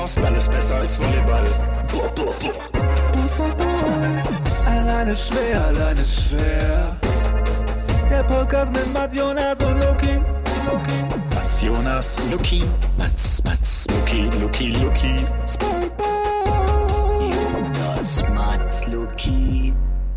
Basketball ist besser als Volleyball. Boah, boah, boah. Alleine schwer. Der Podcast mit Mats, Jonas und Loki. Mats, Jonas, Loki. Mats, Loki. Jonas, Mats, Loki.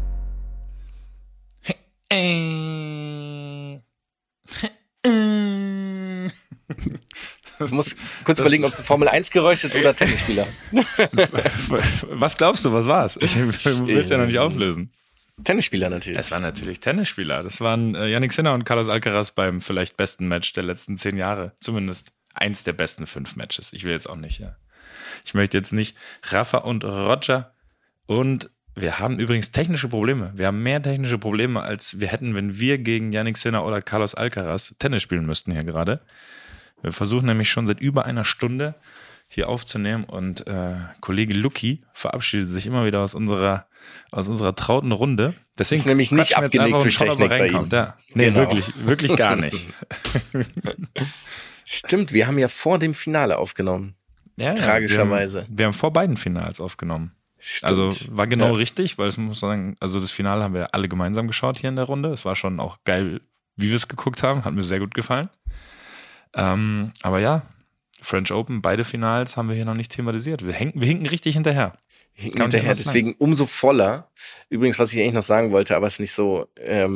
Ich muss kurz überlegen, ob es ein Formel-1-Geräusch ist oder Tennisspieler. Was glaubst du, was war's? Ich will es ja noch nicht auflösen. Tennisspieler natürlich. Es waren natürlich Tennisspieler. Das waren Jannik Sinner und Carlos Alcaraz beim vielleicht besten Match der letzten 10 Jahre. Zumindest eins der besten 5 Matches. Ich will jetzt auch nicht, ja. Ich möchte jetzt nicht Rafa und Roger. Und wir haben übrigens technische Probleme. Wir haben mehr technische Probleme, als wir hätten, wenn wir gegen Jannik Sinner oder Carlos Alcaraz Tennis spielen müssten hier gerade. Wir versuchen nämlich schon seit über einer Stunde hier aufzunehmen und Kollege Luki verabschiedet sich immer wieder aus unserer trauten Runde. Deswegen ist nämlich nicht abgelegt durch Technik bei ihm. Ja. Nee, genau. wirklich gar nicht. Stimmt, wir haben ja vor dem Finale aufgenommen. Ja, tragischerweise. Wir haben vor beiden Finals aufgenommen. Stimmt. Also war genau richtig, weil es muss sagen, also das Finale haben wir alle gemeinsam geschaut hier in der Runde. Es war schon auch geil, wie wir es geguckt haben. Hat mir sehr gut gefallen. Aber ja, French Open, beide Finals haben wir hier noch nicht thematisiert. Wir hinken richtig hinterher. Deswegen umso voller. Übrigens, was ich eigentlich noch sagen wollte, aber es ist nicht so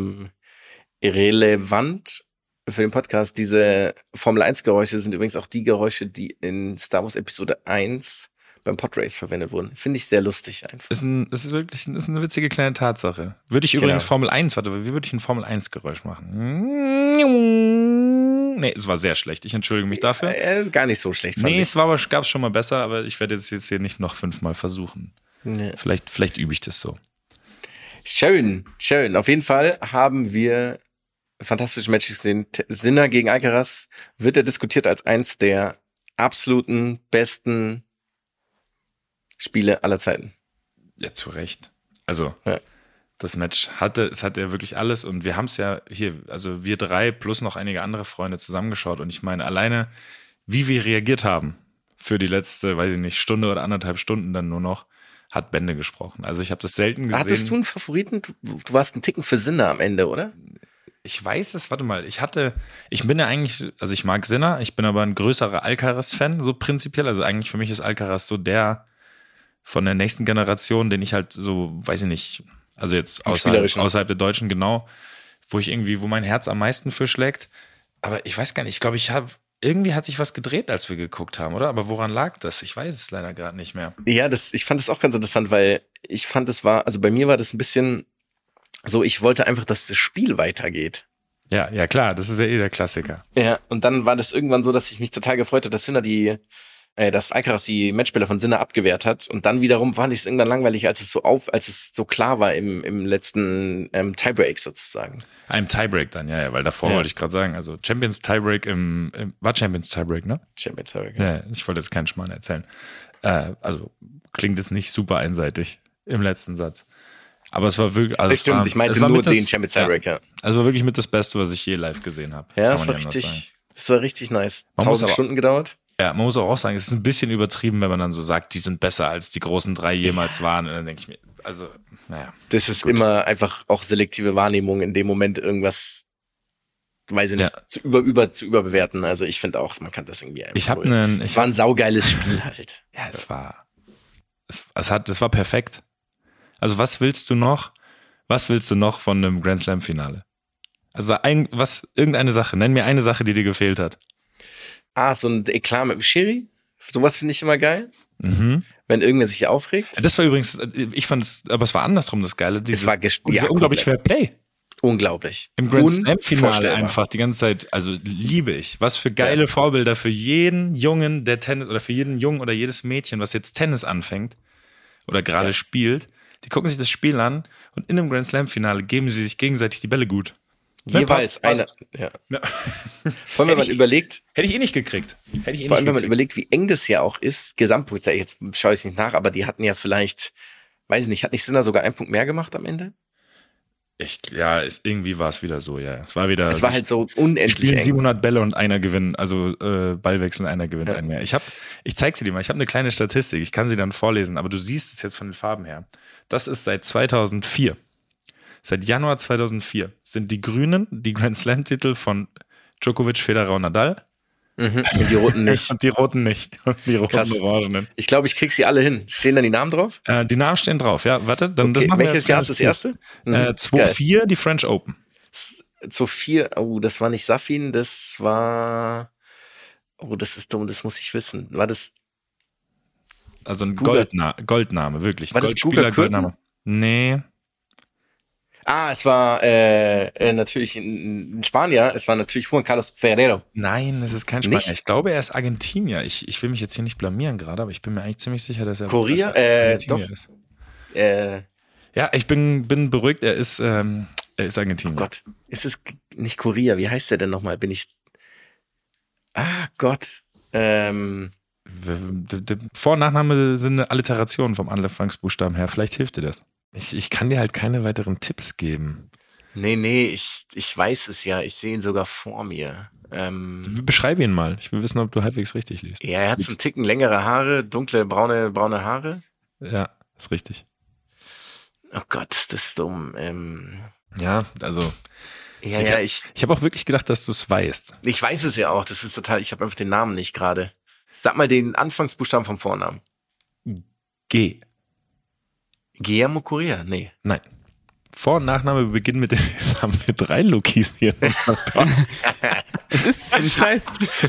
irrelevant für den Podcast, diese Formel-1-Geräusche sind übrigens auch die Geräusche, die in Star Wars Episode 1 beim Podrace verwendet wurden. Finde ich sehr lustig einfach. Ist eine witzige kleine Tatsache. Würde ich übrigens Formel 1, wie würde ich ein Formel 1-Geräusch machen? Nee, es war sehr schlecht. Ich entschuldige mich dafür. Gar nicht so schlecht. Nee, gab es schon mal besser, aber ich werde jetzt hier nicht noch 5-mal versuchen. Nee. Vielleicht übe ich das so. Schön. Auf jeden Fall haben wir fantastische Matches gesehen. Sinner gegen Alcaraz wird er diskutiert als eins der absoluten besten Spiele aller Zeiten. Ja, zu Recht. Also, das Match hatte ja wirklich alles und wir haben es ja hier, also wir 3 plus noch einige andere Freunde zusammengeschaut und ich meine, alleine, wie wir reagiert haben für die letzte, weiß ich nicht, Stunde oder 1,5 Stunden dann nur noch, hat Bände gesprochen. Also ich habe das selten gesehen. Hattest du einen Favoriten? Du warst ein Ticken für Sinner am Ende, oder? Ich weiß es, warte mal, ich bin ja eigentlich, also ich mag Sinner, ich bin aber ein größerer Alcaraz-Fan, so prinzipiell, also eigentlich für mich ist Alcaraz so der von der nächsten Generation, den ich halt so, weiß ich nicht, also jetzt außerhalb der Deutschen, genau, wo mein Herz am meisten für schlägt. Aber ich weiß gar nicht, ich glaube, irgendwie hat sich was gedreht, als wir geguckt haben, oder? Aber woran lag das? Ich weiß es leider gerade nicht mehr. Ja, ich fand es auch ganz interessant, weil ich fand, also bei mir war das ein bisschen so, ich wollte einfach, dass das Spiel weitergeht. Ja, klar, das ist ja der Klassiker. Ja, und dann war das irgendwann so, dass ich mich total gefreut habe, dass Alcaraz die Matchspieler von Sinner abgewehrt hat. Und dann wiederum fand ich es irgendwann langweilig, als es so klar war im letzten Tiebreak sozusagen. Im Tiebreak dann, ja, weil davor wollte ich gerade sagen, also Champions Tiebreak war Champions Tiebreak, ne? Champions Tiebreak, ja. Ich wollte jetzt keinen Schmarrn erzählen. Also klingt jetzt nicht super einseitig im letzten Satz. Aber es war wirklich, also stimmt, ich meinte nur den Champions Tiebreak, ja. Also wirklich mit das Beste, was ich je live gesehen habe. Ja, das war richtig nice. 1000 Stunden gedauert. Ja, man muss auch sagen, es ist ein bisschen übertrieben, wenn man dann so sagt, die sind besser als die großen 3 jemals waren. Und dann denke ich mir, also, naja. Das ist immer einfach auch selektive Wahrnehmung, in dem Moment irgendwas, weiß ich nicht, zu überbewerten. Also ich finde auch, man kann das irgendwie einfach. Es war ein saugeiles Spiel halt. Ja, es war perfekt. Also was willst du noch von einem Grand Slam Finale? Also irgendeine Sache, nenn mir eine Sache, die dir gefehlt hat. So ein Eklat mit dem Schiri. Sowas finde ich immer geil. Mhm. Wenn irgendwer sich aufregt. Das war übrigens, ich fand es, aber es war andersrum das Geile. Es war unglaublich Fair Play. Unglaublich. Im Grand Slam Finale einfach die ganze Zeit, also liebe ich. Was für geile Vorbilder für jeden Jungen, der Tennis, oder für jeden Jungen oder jedes Mädchen, was jetzt Tennis anfängt oder gerade spielt. Die gucken sich das Spiel an und in einem Grand Slam Finale geben sie sich gegenseitig die Bälle gut. Jeweils eine. Ja. Vor allem, wenn man überlegt. Hätte ich eh nicht gekriegt. Vor allem, wenn man überlegt, wie eng das ja auch ist. Gesamtpunkt, jetzt schaue ich es nicht nach, aber die hatten ja vielleicht, weiß ich nicht, hat nicht Sinner sogar einen Punkt mehr gemacht am Ende? Irgendwie war es wieder so, ja. Es war halt so unendlich spielen eng. 700 Bälle und einer gewinnt, also Ballwechsel, einer gewinnt einen mehr. Ich zeig sie dir mal, ich habe eine kleine Statistik, ich kann sie dann vorlesen, aber du siehst es jetzt von den Farben her. Das ist seit 2004. Seit Januar 2004 sind die Grünen die Grand Slam-Titel von Djokovic, Federer und Nadal. Und die Roten nicht. Und die Roten nicht. Und die roten Krass. Orangenen. Ich glaube, ich krieg sie alle hin. Stehen da die Namen drauf? Die Namen stehen drauf, ja. Warte, dann das Okay, machen wir welches jetzt Jahr ganz ist das erste? kurz. 2004 die French Open. 2004, das war nicht Safin, das war, das ist dumm, das muss ich wissen. War das Also ein Guga. Goldname, wirklich. War das Guga Goldname. Nee. es war natürlich ein Spanier, es war natürlich Juan Carlos Ferrero. Nein, es ist kein Spanier. Nicht? Ich glaube, er ist Argentinier. Ich will mich jetzt hier nicht blamieren gerade, aber ich bin mir eigentlich ziemlich sicher, dass er Korea? Argentinier Doch. ist. Oh Ja, ich bin beruhigt, er ist Argentinier. Gott, ist es nicht Korea? Wie heißt der denn nochmal? Gott. Vor- und Nachname sind eine Alliteration vom Anfangsbuchstaben her. Vielleicht hilft dir das. Ich kann dir halt keine weiteren Tipps geben. Nee, ich weiß es ja. Ich sehe ihn sogar vor mir. Beschreibe ihn mal. Ich will wissen, ob du halbwegs richtig liest. Ja, er hat so einen Ticken längere Haare, dunkle, braune Haare. Ja, ist richtig. Oh Gott, ist das dumm. Ja, also Ich ich habe auch wirklich gedacht, dass du es weißt. weiß es ja auch. Das ist total, ich habe einfach den Namen nicht gerade. Sag mal den Anfangsbuchstaben vom Vornamen. G. Guillermo Correa? Nee. Nein. Vor- und Nachname beginnen mit dem, jetzt haben wir 3 Lukis hier. Es ist so ein Scheiß.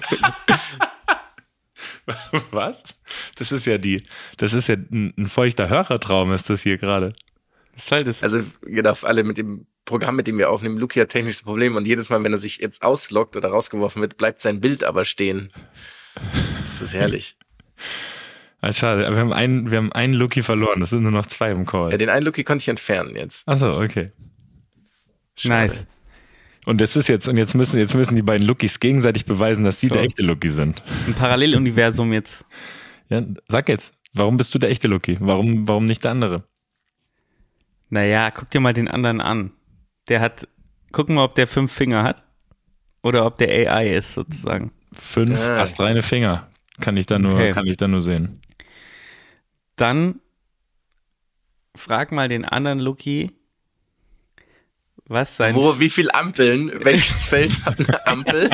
Was? Das ist ja ein feuchter Hörertraum, ist das hier gerade. Was soll das? Also, genau, alle mit dem Programm, mit dem wir aufnehmen, Luki hat technische Probleme und jedes Mal, wenn er sich jetzt ausloggt oder rausgeworfen wird, bleibt sein Bild aber stehen. Das ist herrlich. Also schade, aber wir haben einen Luki verloren, das sind nur noch 2 im Call. Ja, den einen Luki konnte ich entfernen jetzt. Achso, okay. Schade. Nice. Und jetzt müssen die beiden Lukis gegenseitig beweisen, dass sie So. der echte Luki sind. Das ist ein Paralleluniversum jetzt. Ja, sag jetzt, warum bist du der echte Luki? Warum nicht der andere? Naja, guck dir mal den anderen an. Guck mal, ob der 5 Finger hat. Oder ob der AI ist, sozusagen. 5 astreine Finger kann ich da nur sehen. Dann frag mal den anderen Luki, was sein... Wie viel Ampeln? Welches Feld hat eine Ampel?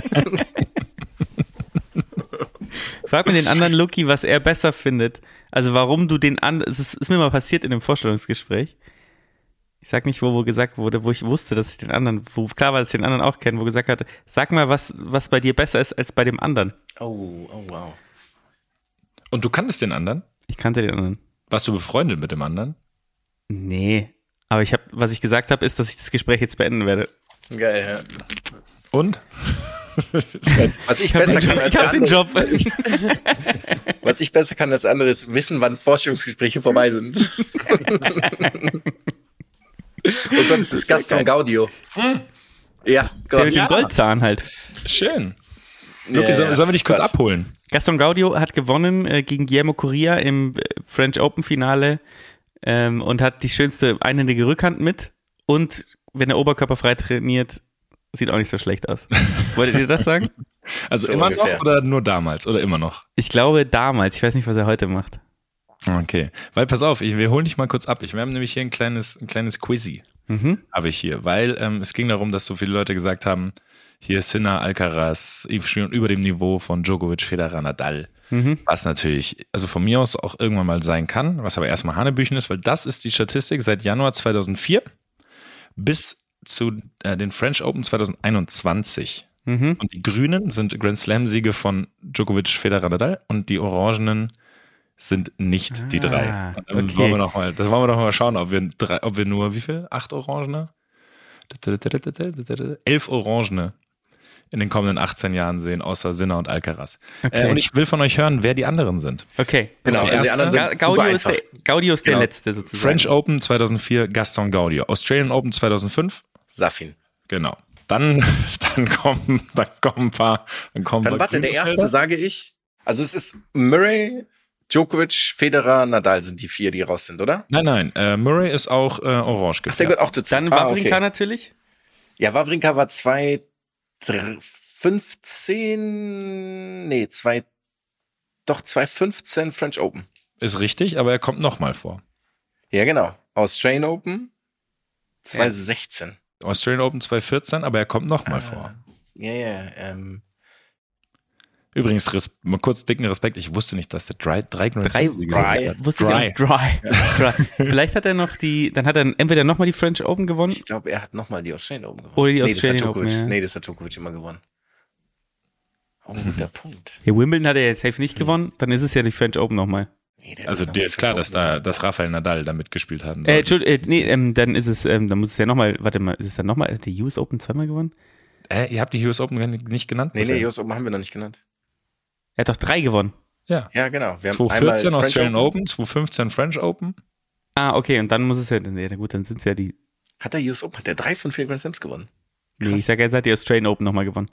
Frag mal den anderen Luki, was er besser findet. Also warum du den anderen... Es ist mir mal passiert in einem Vorstellungsgespräch. Ich sag nicht, wo gesagt wurde, wo ich wusste, dass ich den anderen... Wo klar war, dass ich den anderen auch kenne, wo gesagt hatte, sag mal, was bei dir besser ist als bei dem anderen. Oh, wow. Und du kanntest den anderen? Ich kannte den anderen. Warst du befreundet mit dem anderen? Nee. Aber was ich gesagt habe, ist, dass ich das Gespräch jetzt beenden werde. Geil, ja. Und? Was ich besser kann als Ich hab den Job. Was ich besser kann als andere ist wissen, wann Forschungsgespräche vorbei sind. Oh Gott, das ist Gaston Gaudio. Ja, Gott. Der mit dem Goldzahn halt. Schön. Luki, sollen wir dich kurz Gott. abholen? Gaston Gaudio hat gewonnen gegen Guillermo Correa im French Open Finale und hat die schönste einhändige Rückhand mit. Und wenn er oberkörperfrei trainiert, sieht auch nicht so schlecht aus. Wolltet ihr das sagen? Also So immer ungefähr. noch oder nur damals oder immer noch? Ich glaube damals. Ich weiß nicht, was er heute macht. Okay, weil pass auf, wir holen dich mal kurz ab. Wir haben nämlich hier ein kleines Quizzy, habe ich hier, weil es ging darum, dass so viele Leute gesagt haben, hier ist Sinner, Alcaraz, schon über dem Niveau von Djokovic, Federer, Nadal, was natürlich, also von mir aus auch irgendwann mal sein kann, was aber erstmal Hanebüchen ist, weil das ist die Statistik seit Januar 2004 bis zu den French Open 2021. Und die Grünen sind Grand Slam-Siege von Djokovic, Federer, Nadal und die Orangenen sind nicht die 3. Und dann okay. wollen wir doch mal schauen, ob wir nur, wie viel? 8 Orangene? 11 Orangene in den kommenden 18 Jahren sehen, außer Sinner und Alcaraz. Okay. Und ich will von euch hören, wer die anderen sind. Okay. Genau, Die also die erste- anderen sind Gaudio super ist einfach. Gaudio ist der Genau. Letzte sozusagen. French Open 2004, Gaston Gaudio. Australian Open 2005, Safin. genau. Dann kommen ein paar. Dann warte, der erste sage ich. Also es ist Murray, Djokovic, Federer, Nadal sind die 4, die raus sind, oder? Nein, Murray ist auch orange Ach, der gehört auch dazu. Dann Wawrinka okay. natürlich. Ja, Wawrinka war 2015 French Open. Ist richtig, aber er kommt nochmal vor. Ja, genau. Australian Open 2016. Australian Open 2014, aber er kommt nochmal vor. Ja. Übrigens, mal kurz dicken Respekt, ich wusste nicht, dass der drei Grand Slams Wusste ich auch nicht. Dry. Vielleicht hat er noch dann hat er entweder nochmal die French Open gewonnen. Ich glaube, er hat nochmal die Australian Open gewonnen. Oder die Australian Open. Open, ja. Nee, das hat Djokovic immer gewonnen. Oh, guter Punkt. Ja, Wimbledon hat er jetzt safe nicht gewonnen, dann ist es ja die French Open nochmal. Nee, der Also hat noch dir mal ist klar, French dass Open dass Rafael Nadal da mitgespielt haben Dann ist es, dann muss es ja nochmal, warte mal, ist es dann nochmal, die US Open zweimal gewonnen? Ihr habt die US Open nicht genannt? Nee, US Open haben wir noch nicht genannt. Er hat doch 3 gewonnen. Ja. Ja, genau. Wir haben 2014 einmal French Australian Open, 2015 French Open. Ah, okay, und dann muss es ja gut, dann sind es ja die, Hat der US Open, hat der 3 von 4 Grand Slams gewonnen? nee, ich sag, er hat die Australian Open nochmal gewonnen.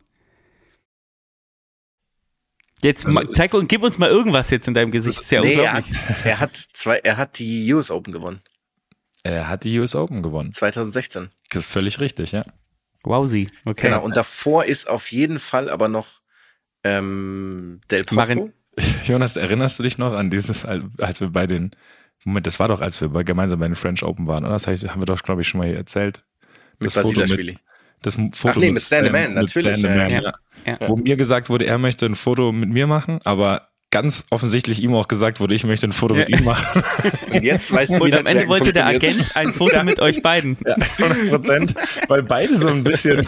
Jetzt zeig und gib uns mal irgendwas jetzt in deinem Gesicht. Das ist ja unglaublich. er hat die US Open gewonnen. Er hat die US Open gewonnen. 2016. Das ist völlig richtig, ja. Wowsi, okay. Genau, und davor ist auf jeden Fall aber noch Del Potro. Jonas, erinnerst du dich noch an dieses, als wir bei den, Moment, das war doch, als wir gemeinsam bei den French Open waren, oder? Das haben wir doch, glaube ich, schon mal hier erzählt. Mit Basilashvili. Das Foto mit Stan the Man, natürlich. Stan the Man, Ja. Wo mir gesagt wurde, er möchte ein Foto mit mir machen, aber ganz offensichtlich ihm auch gesagt wurde, ich möchte ein Foto mit ihm machen. Und jetzt weißt du, wie Und das am Ende wollte der funktioniert. Agent ein Foto mit euch beiden. Ja, 100%, weil beide so ein bisschen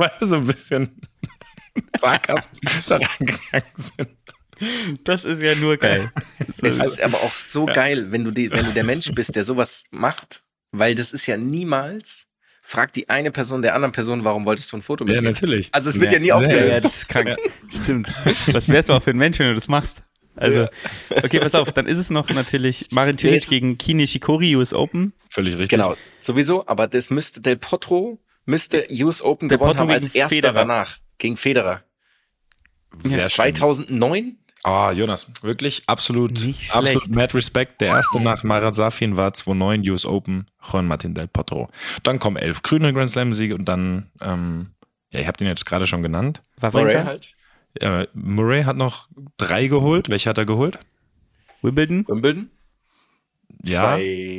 zaghaft daran gegangen sind. Das ist ja nur geil. Es ist aber auch so geil, wenn du der Mensch bist, der sowas macht, weil das ist ja niemals, fragt die eine Person der anderen Person, warum wolltest du ein Foto mit Ja, mir? natürlich. Also es wird ja nie Ja, aufgelöst. das ist krank. Stimmt. Was wärst du auch für ein Mensch, wenn du das machst? Also, okay, pass auf, dann ist es noch natürlich Marin Cilic gegen Kei Nishikori, US Open. Völlig richtig. Genau, sowieso, aber das müsste Del Potro US Open Del gewonnen Potro haben als gegen erster Federer. danach. Gegen Federer. Sehr schön. 2009? Jonas, wirklich absolut Nicht absolut schlecht. mad respect. Der erste nach Marat Safin war 2009 US Open, Juan Martín del Potro. Dann kommen 11 grüne Grand Slam Siege und dann, ich habe den jetzt gerade schon genannt. Murray halt. Murray hat noch 3 geholt. Welche hat er geholt? Wimbledon? Wimbledon? Ja.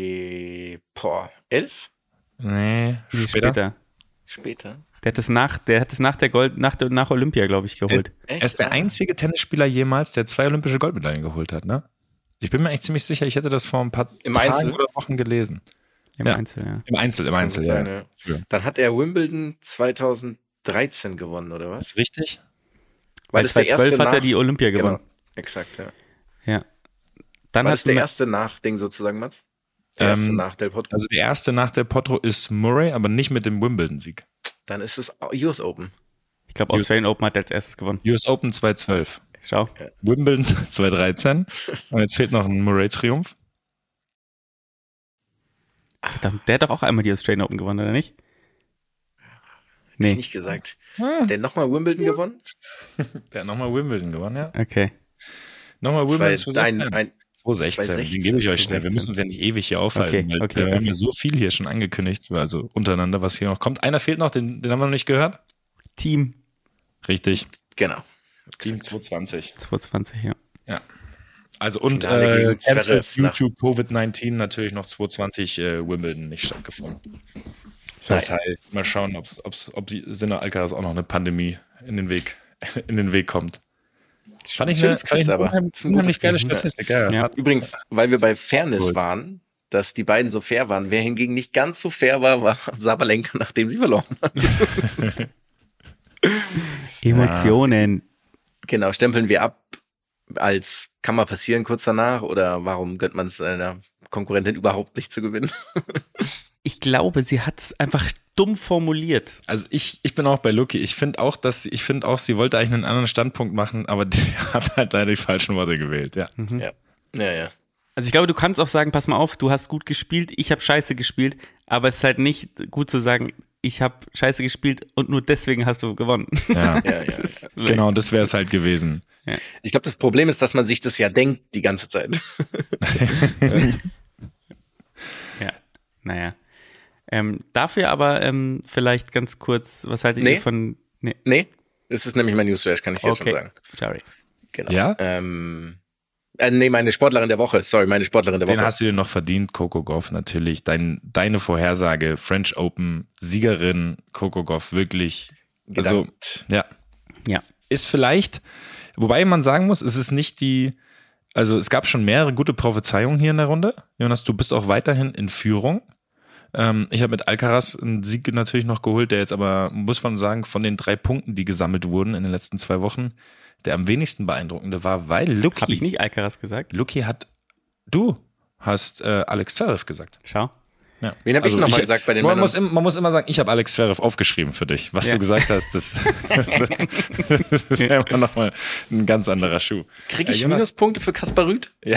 11? Nee, später. Später. Der hat es nach Olympia, glaube ich, geholt. Er ist der einzige Tennisspieler jemals, der 2 olympische Goldmedaillen geholt hat, ne? Ich bin mir echt ziemlich sicher, ich hätte das vor ein paar Im Tagen Einzel? oder Wochen gelesen. Im Ja. Einzel, ja. Im Einzel, ja. Ja. Dann hat er Wimbledon 2013 gewonnen, oder was? Richtig? Weil das der erste 2012 hat nach, er die Olympia gewonnen. Genau, exakt, ja. Ja. Dann War hat das der erste Nach-Ding sozusagen, Mats? Der erste nach Del Potro? Also der erste nach der Potro ist Murray, aber nicht mit dem Wimbledon-Sieg. Dann ist es US Open. ich glaube, Australian Open hat er als erstes gewonnen. US Open 2012. Schau. Wimbledon 2013. Und jetzt fehlt noch ein Murray-Triumph. Verdammt, der hat doch auch einmal die Australian Open gewonnen, oder nicht? Hätte ich Nee. nicht gesagt. Der nochmal Wimbledon gewonnen? Der hat nochmal Wimbledon gewonnen, ja. Okay. Nochmal Wimbledon Zwei- 2016. 2016. 2016. Den gebe ich euch schnell. Wir müssen uns ja nicht ewig hier aufhalten. Okay, weil wir haben okay. ja so viel hier schon angekündigt, also untereinander, was hier noch kommt. Einer fehlt noch, den haben wir noch nicht gehört. Team Richtig. Genau. Team Exakt. 2020. 220, ja. Ja. Also und Finale gegen cancelled Zverev, due to Covid-19 natürlich noch 2020 Wimbledon nicht stattgefunden. Das heißt, mal schauen, ob die Sinner Alcaraz auch noch eine Pandemie in den Weg kommt. Fand ich schönes eine Quiz, aber. Das ist ein gutes unheimlich geile Quiz, ne? Statistik. Ja. Ja. Übrigens, weil wir bei Fairness Gut. waren, dass die beiden so fair waren. Wer hingegen nicht ganz so fair war Sabalenka, nachdem sie verloren hat. Emotionen. Genau, stempeln wir ab als kann mal passieren kurz danach oder warum gönnt man es einer Konkurrentin überhaupt nicht zu gewinnen? Ich glaube, sie hat es einfach dumm formuliert. Also ich bin auch bei Luki. Ich finde auch, sie wollte eigentlich einen anderen Standpunkt machen, aber die hat halt leider die falschen Worte gewählt, ja. Ja. Also ich glaube, du kannst auch sagen, pass mal auf, du hast gut gespielt, ich habe scheiße gespielt, aber es ist halt nicht gut zu sagen, ich habe scheiße gespielt und nur deswegen hast du gewonnen. Ja. Ja, Das ist Genau, das wäre es halt gewesen. Ich glaube, das Problem ist, dass man sich das ja denkt die ganze Zeit. Ja, naja. Dafür aber vielleicht ganz kurz, was haltet Nee. ihr von... Nee, Nee, das ist nämlich mein Newsflash, kann ich dir jetzt schon okay, sagen. sorry. Genau. Ja? Nee, meine Sportlerin der Woche. Sorry, meine Sportlerin der Woche. Den hast du dir noch verdient, Coco Gauff natürlich. Deine Vorhersage, French Open, Siegerin, Coco Gauff, wirklich. Also, Gedankt. ja. Ja. Ist vielleicht, wobei man sagen muss, es ist nicht also es gab schon mehrere gute Prophezeiungen hier in der Runde. Jonas, du bist auch weiterhin in Führung. Ich habe mit Alcaraz einen Sieg natürlich noch geholt, der jetzt aber, muss man sagen, von den 3 Punkten, die gesammelt wurden in den letzten 2 Wochen, der am wenigsten beeindruckende war, weil Lucky. Habe ich nicht Alcaraz gesagt? Du hast Alex Zverev gesagt. Schau. Ja. Wen habe ich nochmal gesagt bei den man Männern? muss immer sagen, ich habe Alex Zverev aufgeschrieben für dich. Was Ja. du gesagt hast, das ist ja immer nochmal ein ganz anderer Schuh. Kriege ich Jonas- Minuspunkte für Kaspar Rüth? Ja.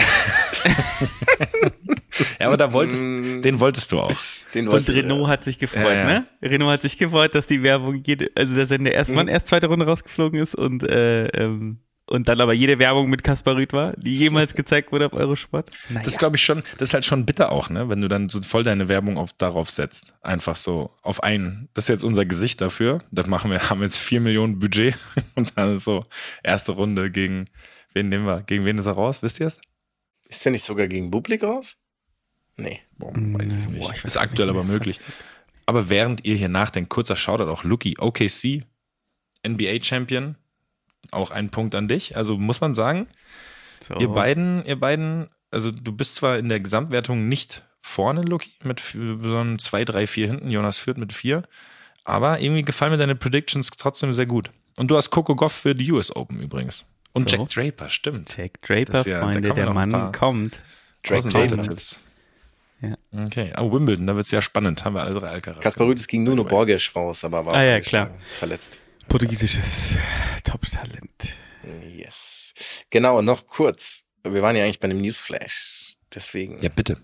Ja, aber den wolltest du auch. Den Und wolltest du- Renault hat sich gefreut, Ja. ne? Renault hat sich gefreut, dass die Werbung also dass er in der ersten erst zweite Runde rausgeflogen ist und dann aber jede Werbung mit Kaspar Rüth war, die jemals gezeigt wurde auf Eurosport. Das glaube ich schon, das ist halt schon bitter auch, ne? Wenn du dann so voll deine Werbung darauf setzt. Einfach so auf einen. Das ist jetzt unser Gesicht dafür. Das haben jetzt 4 Millionen Budget und dann ist so erste Runde gegen wen nehmen wir? Gegen wen ist er raus? Wisst ihr es? Ist der nicht sogar gegen Bublik raus? Nee. Weiß ich nicht. ich weiß Ist auch aktuell nicht aber mehr. möglich. Aber während ihr hier nachdenkt, kurzer Shoutout auch Lucky, OKC, NBA-Champion, auch ein Punkt an dich. Also muss man sagen, So. ihr beiden, also du bist zwar in der Gesamtwertung nicht vorne, Lucky, mit so einem 2, 3, 4 hinten, Jonas führt mit 4, aber irgendwie gefallen mir deine Predictions trotzdem sehr gut. Und du hast Coco Gauff für die US Open übrigens. Und So. Jack Draper, stimmt. Jack Draper, Das ist ja- da Freunde, kann man der noch ein Mann paar- kommt. Drake Außenseiter-Tipps. Ja. Okay, aber Wimbledon, da wird es ja spannend, haben wir alle 3 Alcaraz. Kaspar Rüth ist gegen Nuno Borges raus, aber war Ah, ja, auch klar. verletzt. Portugiesisches Top-Talent. Yes. Genau, noch kurz. Wir waren ja eigentlich bei einem Newsflash. Deswegen. Ja, bitte.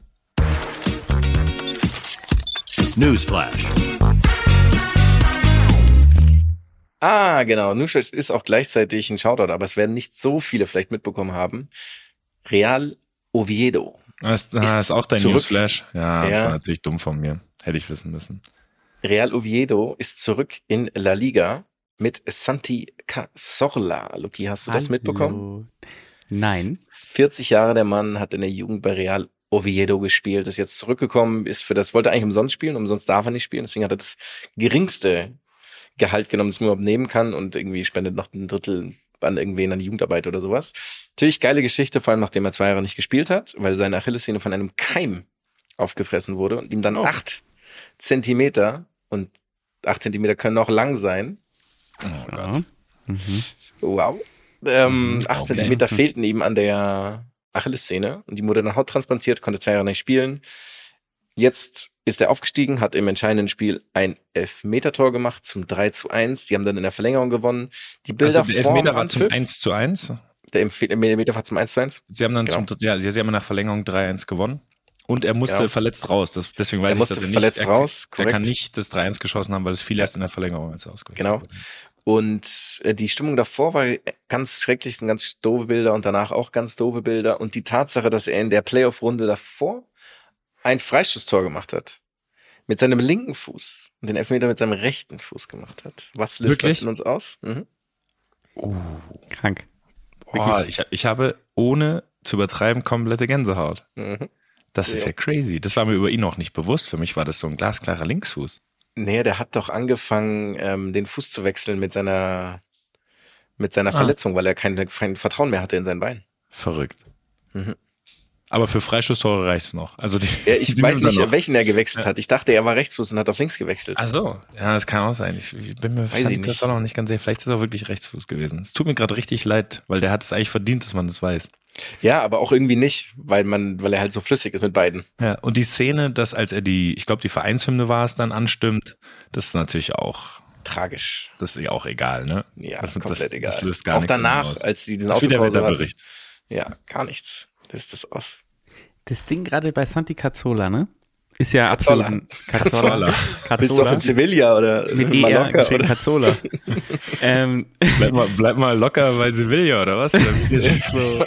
Newsflash. Genau. Newsflash ist auch gleichzeitig ein Shoutout, aber es werden nicht so viele vielleicht mitbekommen haben. Real Oviedo. Das ist auch dein zurück. Newsflash. Ja, das Ja. war natürlich dumm von mir. Hätte ich wissen müssen. Real Oviedo ist zurück in La Liga mit Santi Cazorla. Luki, hast du das mitbekommen? Nein. 40 Jahre der Mann, hat in der Jugend bei Real Oviedo gespielt, ist jetzt zurückgekommen, wollte eigentlich umsonst spielen, umsonst darf er nicht spielen, deswegen hat er das geringste Gehalt genommen, das man überhaupt nehmen kann und irgendwie spendet noch ein Drittel an irgendwen an die Jugendarbeit oder sowas. Natürlich geile Geschichte, vor allem nachdem er 2 Jahre nicht gespielt hat, weil seine Achillessehne von einem Keim aufgefressen wurde und ihm dann 8 Zentimeter, und 8 Zentimeter können auch lang sein. Oh Ja. Gott. Wow. 8 okay. Zentimeter fehlten ihm an der Achillessehne und die wurde dann hauttransplantiert, konnte 2 Jahre nicht spielen. Jetzt ist er aufgestiegen, hat im entscheidenden Spiel ein Elfmetertor gemacht zum 3:1. Die haben dann in der Verlängerung gewonnen. Die Bilder Also der vorm Elfmeter war zum Anpfiff, 1:1. der Elfmeter war zum 1:1. Sie haben dann Genau. sie haben nach Verlängerung 3:1 gewonnen. Und er musste Ja. verletzt raus. Deswegen weiß Er ich, musste dass er nicht. verletzt raus, Er korrekt. kann nicht das 3:1 geschossen haben, weil es fiel erst in der Verlängerung, als er ausgewechselt Genau. wurde. Und die Stimmung davor war ganz schrecklich, sind ganz doofe Bilder und danach auch ganz doofe Bilder. Und die Tatsache, dass er in der Playoff-Runde davor ein Freistoßtor gemacht hat, mit seinem linken Fuß und den Elfmeter mit seinem rechten Fuß gemacht hat. Was löst Wirklich? das in uns aus? Mhm. Krank. Boah, ich habe, ohne zu übertreiben, komplette Gänsehaut. Mhm. Das ist Ja. ja crazy. Das war mir über ihn auch nicht bewusst. Für mich war das so ein glasklarer Linksfuß. Nee, der hat doch angefangen, den Fuß zu wechseln mit seiner Verletzung, weil er kein Vertrauen mehr hatte in sein Bein. Verrückt. Mhm. Aber für Freistoßtore reicht's noch. Also die, Ja, ich die weiß nimmt er nicht, noch. welchen er gewechselt hat. Ich dachte, er war Rechtsfuß und hat auf links gewechselt. Ach so, ja, das kann auch sein. Ich bin mir Weiß ich nicht. das auch noch nicht ganz sicher. Vielleicht ist er auch wirklich Rechtsfuß gewesen. Es tut mir gerade richtig leid, weil der hat es eigentlich verdient, dass man das weiß. Ja, aber auch irgendwie nicht, weil er halt so flüssig ist mit beiden. Ja, und die Szene, dass als er ich glaube, die Vereinshymne war es, dann anstimmt, das ist natürlich auch, Tragisch. das ist ja auch egal, ne? Ja, Das- komplett egal. Das löst gar auch nichts danach, aus. als die diesen Das ist wie der Autopause hatten. Wetterbericht. Ja, gar nichts. Löst das aus. Das Ding gerade bei Santi Cazorla, ne? Ist ja Cazorla. absolut Cazorla. Bist du auch Cazorla. in Sevilla oder Mit Mallorca? ER geschrieben, Oder? Cazorla. Bleib mal locker bei Sevilla, oder was? Oder wie das so.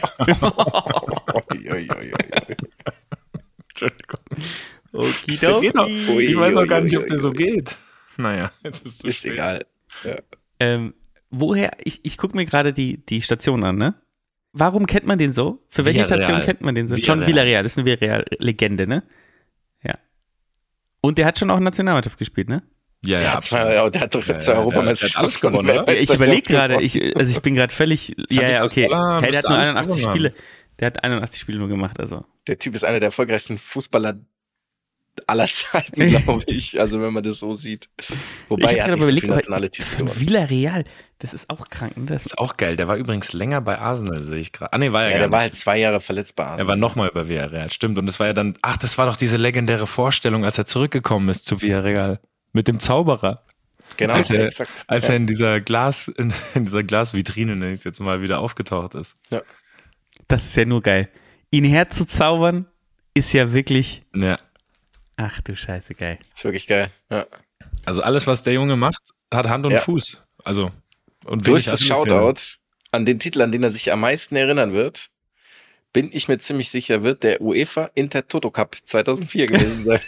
Entschuldigung. Okidoki. Geht doch. Ui, Ich weiß auch gar ui, nicht, ui, ob der ui, so ui. geht. Naja, jetzt ist es zu Ist spät. egal. Ja. Woher, ich gucke mir gerade die Station an, ne? Warum kennt man den so? Für welche Villarreal. Station kennt man den so? Schon Villarreal. Villarreal, das ist eine Villarreal-Legende, ne? Ja. Und der hat schon auch Nationalmannschaft gespielt, ne? Ja, Der ja, hat absolut. der hat doch Ja, zwei ja, Europameisterschaften der hat alles gewonnen, oder? Ich überlege gerade, ich bin gerade völlig, ja, okay. Cazorla Hey, der müsste hat nur alles 81 gewonnen Spiele. Der hat 81 Spiele nur gemacht, also. Der Typ ist einer der erfolgreichsten Fußballer aller Zeiten, glaube ich. Also wenn man das so sieht. Wobei Ich er hab hat gerade nicht so viele überlegt, nationale Titel gewonnen. Villarreal, das ist auch krank, ne? Das ist auch geil. Der war übrigens länger bei Arsenal, sehe ich gerade. Ah, nee, war er Ja, gar der war nicht. halt 2 Jahre verletzbar. Er war nochmal bei Villarreal, stimmt. Und das war ja dann, das war doch diese legendäre Vorstellung, als er zurückgekommen ist zu Villarreal. Mit dem Zauberer. Genau, als er, exakt. als Ja. er in dieser Glasvitrine, nenne ich es jetzt mal, wieder aufgetaucht ist. Das ist ja nur geil. Ihn herzuzaubern ist ja wirklich, Ja. ach du Scheiße, geil. Ist wirklich geil. Ja. Also alles, was der Junge macht, hat Hand und Ja. Fuß. Also, und Größtes wenig Assistenten. Shoutout an den Titel, an den er sich am meisten erinnern wird, bin ich mir ziemlich sicher, wird der UEFA Intertoto Cup 2004 gewesen sein.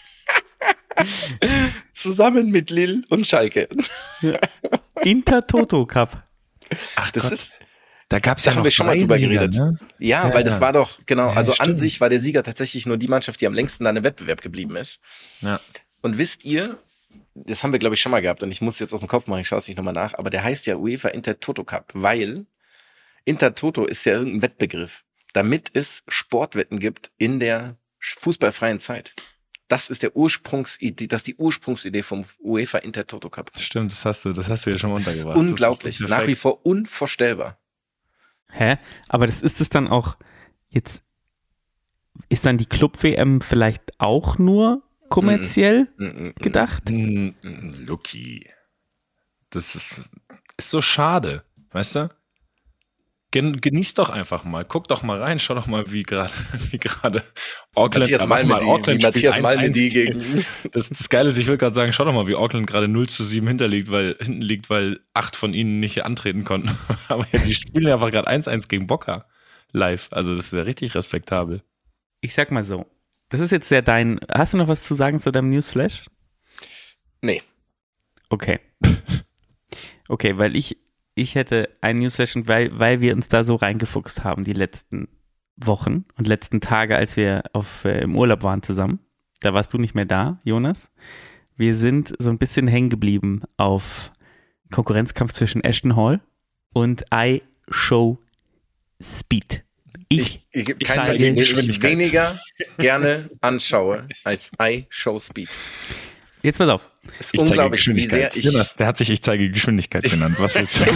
Zusammen mit Lille und Schalke. Intertoto Cup. Ach Das Gott, ist, da gab es da ja haben noch wir schon mal 3 drüber Sieger, geredet. ne? ja, Ja, weil das ja. war doch, genau, Ja, also an stimmt. sich war der Sieger tatsächlich nur die Mannschaft, die am längsten an dem Wettbewerb geblieben ist. Ja. Und wisst ihr, das haben wir glaube ich schon mal gehabt und ich muss jetzt aus dem Kopf machen, ich schaue es nicht nochmal nach, aber der heißt ja UEFA Intertoto Cup, weil Intertoto ist ja irgendein Wettbegriff, damit es Sportwetten gibt in der fußballfreien Zeit. Das ist die Ursprungsidee vom UEFA Intertoto Cup. Stimmt, das hast du ja schon mal Das ist untergebracht. unglaublich, Das ist nach wie perfekt. vor unvorstellbar. Hä? Aber das ist es dann auch jetzt, ist dann die Club-WM vielleicht auch nur kommerziell gedacht? Lucky. Das ist so schade, weißt du? Genieß doch einfach mal, guck doch mal rein, schau doch mal, wie gerade Auckland, Matthias Malmedy gegen Das Geile ist, ich will gerade sagen, schau doch mal, wie Auckland gerade 0-7 hinten liegt, weil 8 von ihnen nicht antreten konnten. Aber ja, die spielen ja einfach gerade 1-1 gegen Boca live. Also das ist ja richtig respektabel. Ich sag mal so, das ist jetzt sehr hast du noch was zu sagen zu deinem Newsflash? Nee. Okay. Okay, weil ich hätte einen Newsflash, und weil wir uns da so reingefuchst haben die letzten Wochen und letzten Tage, als wir im Urlaub waren zusammen. Da warst du nicht mehr da, Jonas. Wir sind so ein bisschen hängen geblieben auf Konkurrenzkampf zwischen Ashton Hall und iShow Speed. Ich Kein zeige den ich Geschwindigkeit. weniger gerne anschaue als iShow Speed. Jetzt pass auf. Es ist Ich zeige unglaublich, wie sehr Geschwindigkeit. ich Jonas, der hat sich Ich zeige Geschwindigkeit genannt. Was willst du?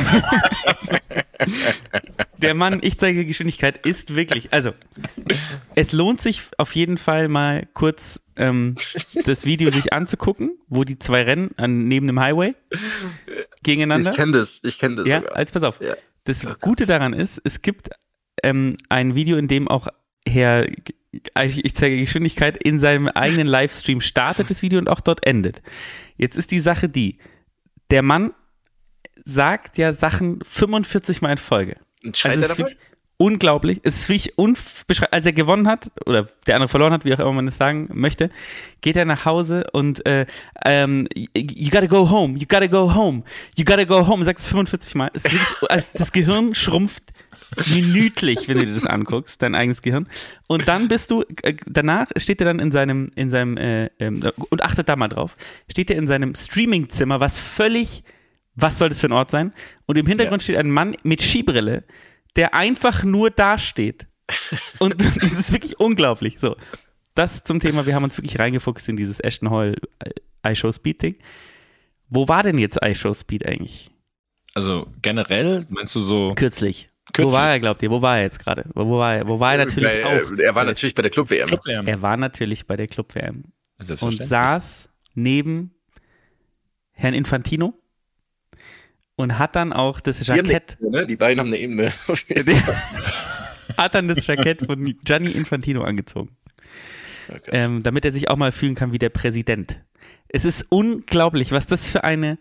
Der Mann, ich zeige Geschwindigkeit, ist wirklich, also es lohnt sich auf jeden Fall mal kurz das Video sich anzugucken, wo die zwei rennen neben dem Highway gegeneinander. Ich kenne das Ja, sogar. also pass auf. Ja. Das Gute daran ist, es gibt ein Video, in dem auch ich zeige Geschwindigkeit in seinem eigenen Livestream startet das Video und auch dort endet. Jetzt ist die Sache der Mann sagt ja Sachen 45 Mal in Folge. Und schreit Also er es ist dabei? wirklich unglaublich. Es ist wirklich unbeschreiblich. Als er gewonnen hat, oder der andere verloren hat, wie auch immer man es sagen möchte, geht er nach Hause und you gotta go home, you gotta go home, you gotta go home. Sagt es 45 Mal. Es ist wirklich, also das Gehirn schrumpft minütlich, wenn du dir das anguckst, dein eigenes Gehirn. Und dann danach steht er dann in seinem und achtet da mal drauf, steht er in seinem Streamingzimmer, was soll das für ein Ort sein? Und im Hintergrund steht ein Mann mit Skibrille, der einfach nur dasteht. Und das ist wirklich unglaublich. So, das zum Thema, wir haben uns wirklich reingefuchst in dieses Ashton Hall iShow Speed Ding. Wo war denn jetzt iShow Speed eigentlich? Also generell, meinst du so? Kürzlich. Kürzlich. Wo war er, glaubt ihr? Wo war er jetzt gerade? Wo war er natürlich auch? Er war natürlich bei der Club-WM. Club-WM. Er war natürlich bei der Club-WM und Selbstverständlich. saß neben Herrn Infantino und hat dann auch das Die haben eine Jackett, Ebene, ne? Die beiden haben eine Ebene. hat dann das Jackett von Gianni Infantino angezogen. damit er sich auch mal fühlen kann wie der Präsident. Es ist unglaublich, was das für ein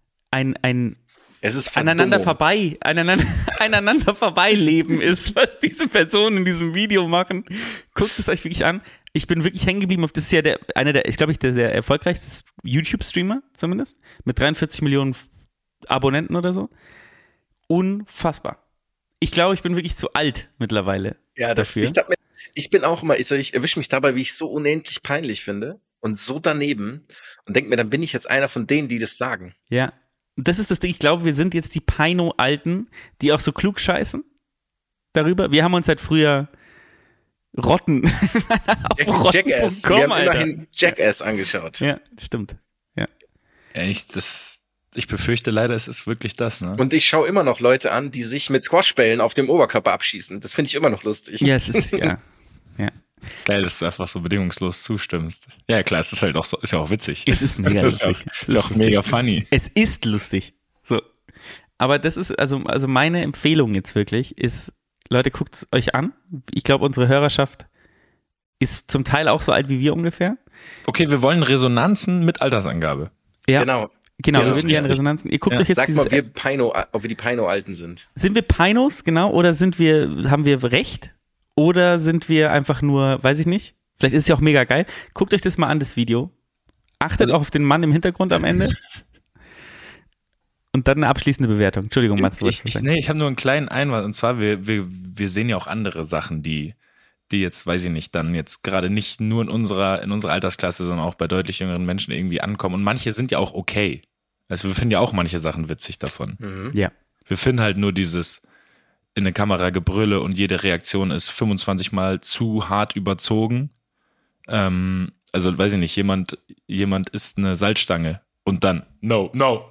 Es ist aneinander Verdummung. aneinander vorbeileben ist, was diese Personen in diesem Video machen. Guckt es euch wirklich an. Ich bin wirklich hängen geblieben auf, das ist ja der sehr erfolgreichste YouTube-Streamer zumindest, mit 43 Millionen Abonnenten oder so. Unfassbar. Ich glaube, ich bin wirklich zu alt mittlerweile. Ja, ich bin auch immer, ich erwische mich dabei, wie ich so unendlich peinlich finde und so daneben und denke mir, dann bin ich jetzt einer von denen, die das sagen. Ja. Das ist das Ding, ich glaube, wir sind jetzt die Peino-Alten, die auch so klug scheißen darüber. Wir haben uns halt früher Rotten auf Jackass. Rotten.com, Wir haben Alter. immerhin Jackass angeschaut. Ja, stimmt. Ja. Ja, ich befürchte leider, es ist wirklich das, ne? Und ich schaue immer noch Leute an, die sich mit Squashbällen auf dem Oberkörper abschießen. Das finde ich immer noch lustig. Ja, es ist, ja. Geil, dass du einfach so bedingungslos zustimmst. Ja, klar, es ist halt auch so, ist ja auch witzig. Es ist mega lustig. Ist ja auch mega funny. Es ist lustig. So. Aber das ist, also meine Empfehlung jetzt wirklich ist, Leute, guckt es euch an. Ich glaube, unsere Hörerschaft ist zum Teil auch so alt wie wir ungefähr. Okay, wir wollen Resonanzen mit Altersangabe. Ja. Genau. Genau, Das wir ist würden gerne richtig. Resonanzen. Ihr guckt euch jetzt Sag dieses, mal, ob wir die Peino-Alten sind. sind wir Peinos, genau, oder haben wir recht? Oder sind wir einfach nur, weiß ich nicht, vielleicht ist es ja auch mega geil. Guckt euch das mal an, das Video. Achtet auch auf den Mann im Hintergrund am Ende. Und dann eine abschließende Bewertung. Entschuldigung, Mats, du wolltest was sagen. Ich habe nur einen kleinen Einwand. Und zwar, wir sehen ja auch andere Sachen, die jetzt, weiß ich nicht, dann jetzt gerade nicht nur in unserer Altersklasse, sondern auch bei deutlich jüngeren Menschen irgendwie ankommen. Und manche sind ja auch okay. Also wir finden ja auch manche Sachen witzig davon. Ja. Wir finden halt nur dieses in eine Kamera Gebrülle und jede Reaktion ist 25 Mal zu hart überzogen. Also weiß ich nicht, jemand isst eine Salzstange und dann no,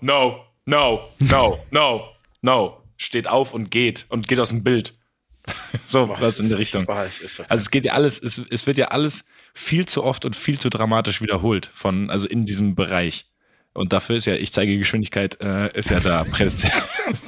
steht auf und geht aus dem Bild. So, was in der Richtung. Also es geht ja alles, es wird ja alles viel zu oft und viel zu dramatisch wiederholt also in diesem Bereich. Und dafür ist ja, ich zeige Geschwindigkeit, ist ja da prädestiniert.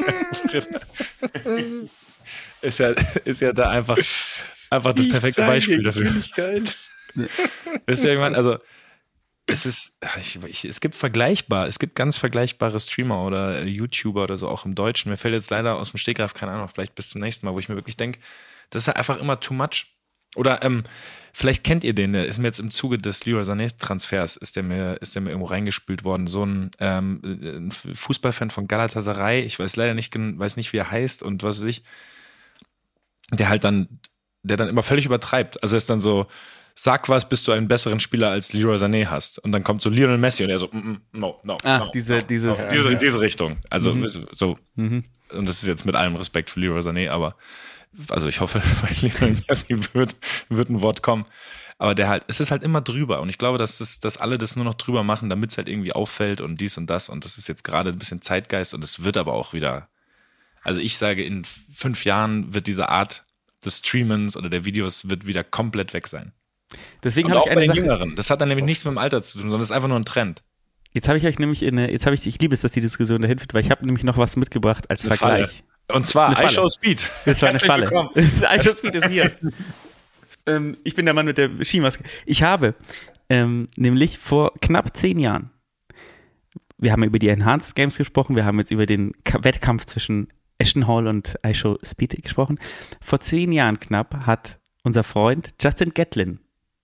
ist ja da einfach das perfekte Beispiel dafür. Wisst ihr, irgendwann, also es gibt ganz vergleichbare Streamer oder YouTuber oder so auch im Deutschen. Mir fällt jetzt leider aus dem Stegreif, keine Ahnung, vielleicht bis zum nächsten Mal, wo ich mir wirklich denke, das ist halt einfach immer too much. Oder vielleicht kennt ihr den, der ist mir jetzt im Zuge des Leroy Sané-Transfers, ist der mir irgendwo reingespült worden. So ein Fußballfan von Galatasaray, ich weiß leider nicht, wie er heißt und was weiß ich, der dann immer völlig übertreibt. Also er ist dann so, sag was, bis du einen besseren Spieler als Leroy Sané hast. Und dann kommt so Lionel Messi und er so, no. Diese Richtung. Also so. Und das ist jetzt mit allem Respekt für Leroy Sané, aber also ich hoffe, bei Lionel Messi wird ein Wort kommen. Aber es ist halt immer drüber. Und ich glaube, dass alle das nur noch drüber machen, damit es halt irgendwie auffällt und dies und das. Und das ist jetzt gerade ein bisschen Zeitgeist und es wird aber auch wieder. Also ich sage, in 5 Jahren wird diese Art des Streamens oder der Videos wird wieder komplett weg sein. Deswegen und habe auch ich bei eine den Sache. Jüngeren. Das hat dann nämlich nichts mit dem Alter zu tun, sondern das ist einfach nur ein Trend. Jetzt habe ich euch nämlich ich liebe es, dass die Diskussion dahin führt, weil ich habe nämlich noch was mitgebracht als Eine Vergleich. Falle. Und zwar Falle. iShow Speed. Das war eine Herzlich Falle. willkommen. iShow Speed ist hier. Ich bin der Mann mit der Skimaske. Ich habe nämlich vor knapp 10 Jahren, wir haben über die Enhanced Games gesprochen, wir haben jetzt über den Wettkampf zwischen Ashton Hall und iShow Speed gesprochen. Vor 10 Jahren knapp hat unser Freund Justin Gatlin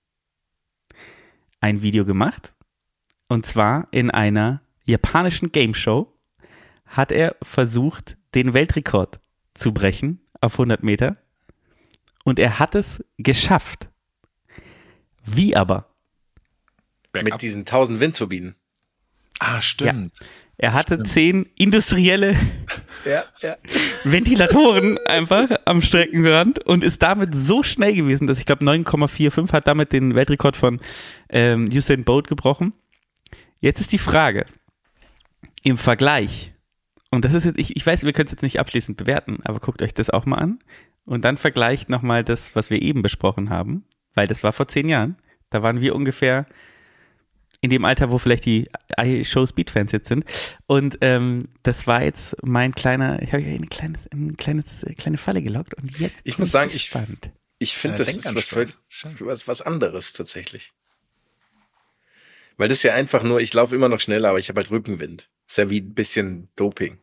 ein Video gemacht. Und zwar in einer japanischen Game Show hat er versucht, den Weltrekord zu brechen auf 100 Meter. Und er hat es geschafft. Wie aber? Mit diesen 1000 Windturbinen. Ah, stimmt. Ja. Er hatte 10 industrielle Ja. Ventilatoren einfach am Streckenrand und ist damit so schnell gewesen, dass ich glaube 9,45 hat damit den Weltrekord von Usain Bolt gebrochen. Jetzt ist die Frage, im Vergleich, und das ist jetzt, ich weiß, wir können es jetzt nicht abschließend bewerten, aber guckt euch das auch mal an und dann vergleicht nochmal das, was wir eben besprochen haben, weil das war vor 10 Jahren. Da waren wir ungefähr in dem Alter, wo vielleicht die iShow Speed-Fans jetzt sind. Und das war jetzt mein kleiner, ich habe hier eine kleine Falle gelockt und jetzt Ich muss sagen, spannend. Ich finde, das ist was anderes tatsächlich. Weil das ist ja einfach nur, ich laufe immer noch schneller, aber ich habe halt Rückenwind. Das ist ja wie ein bisschen Doping.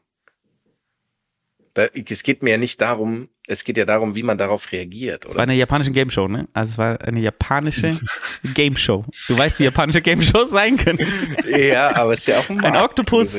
Es geht mir ja nicht darum, es geht ja darum, wie man darauf reagiert. Oder? Es war eine japanische Game Show, ne? Also es war eine japanische Game Show. Du weißt, wie japanische Game Shows sein können. Ja, aber es ist ja auch ein Oktopus.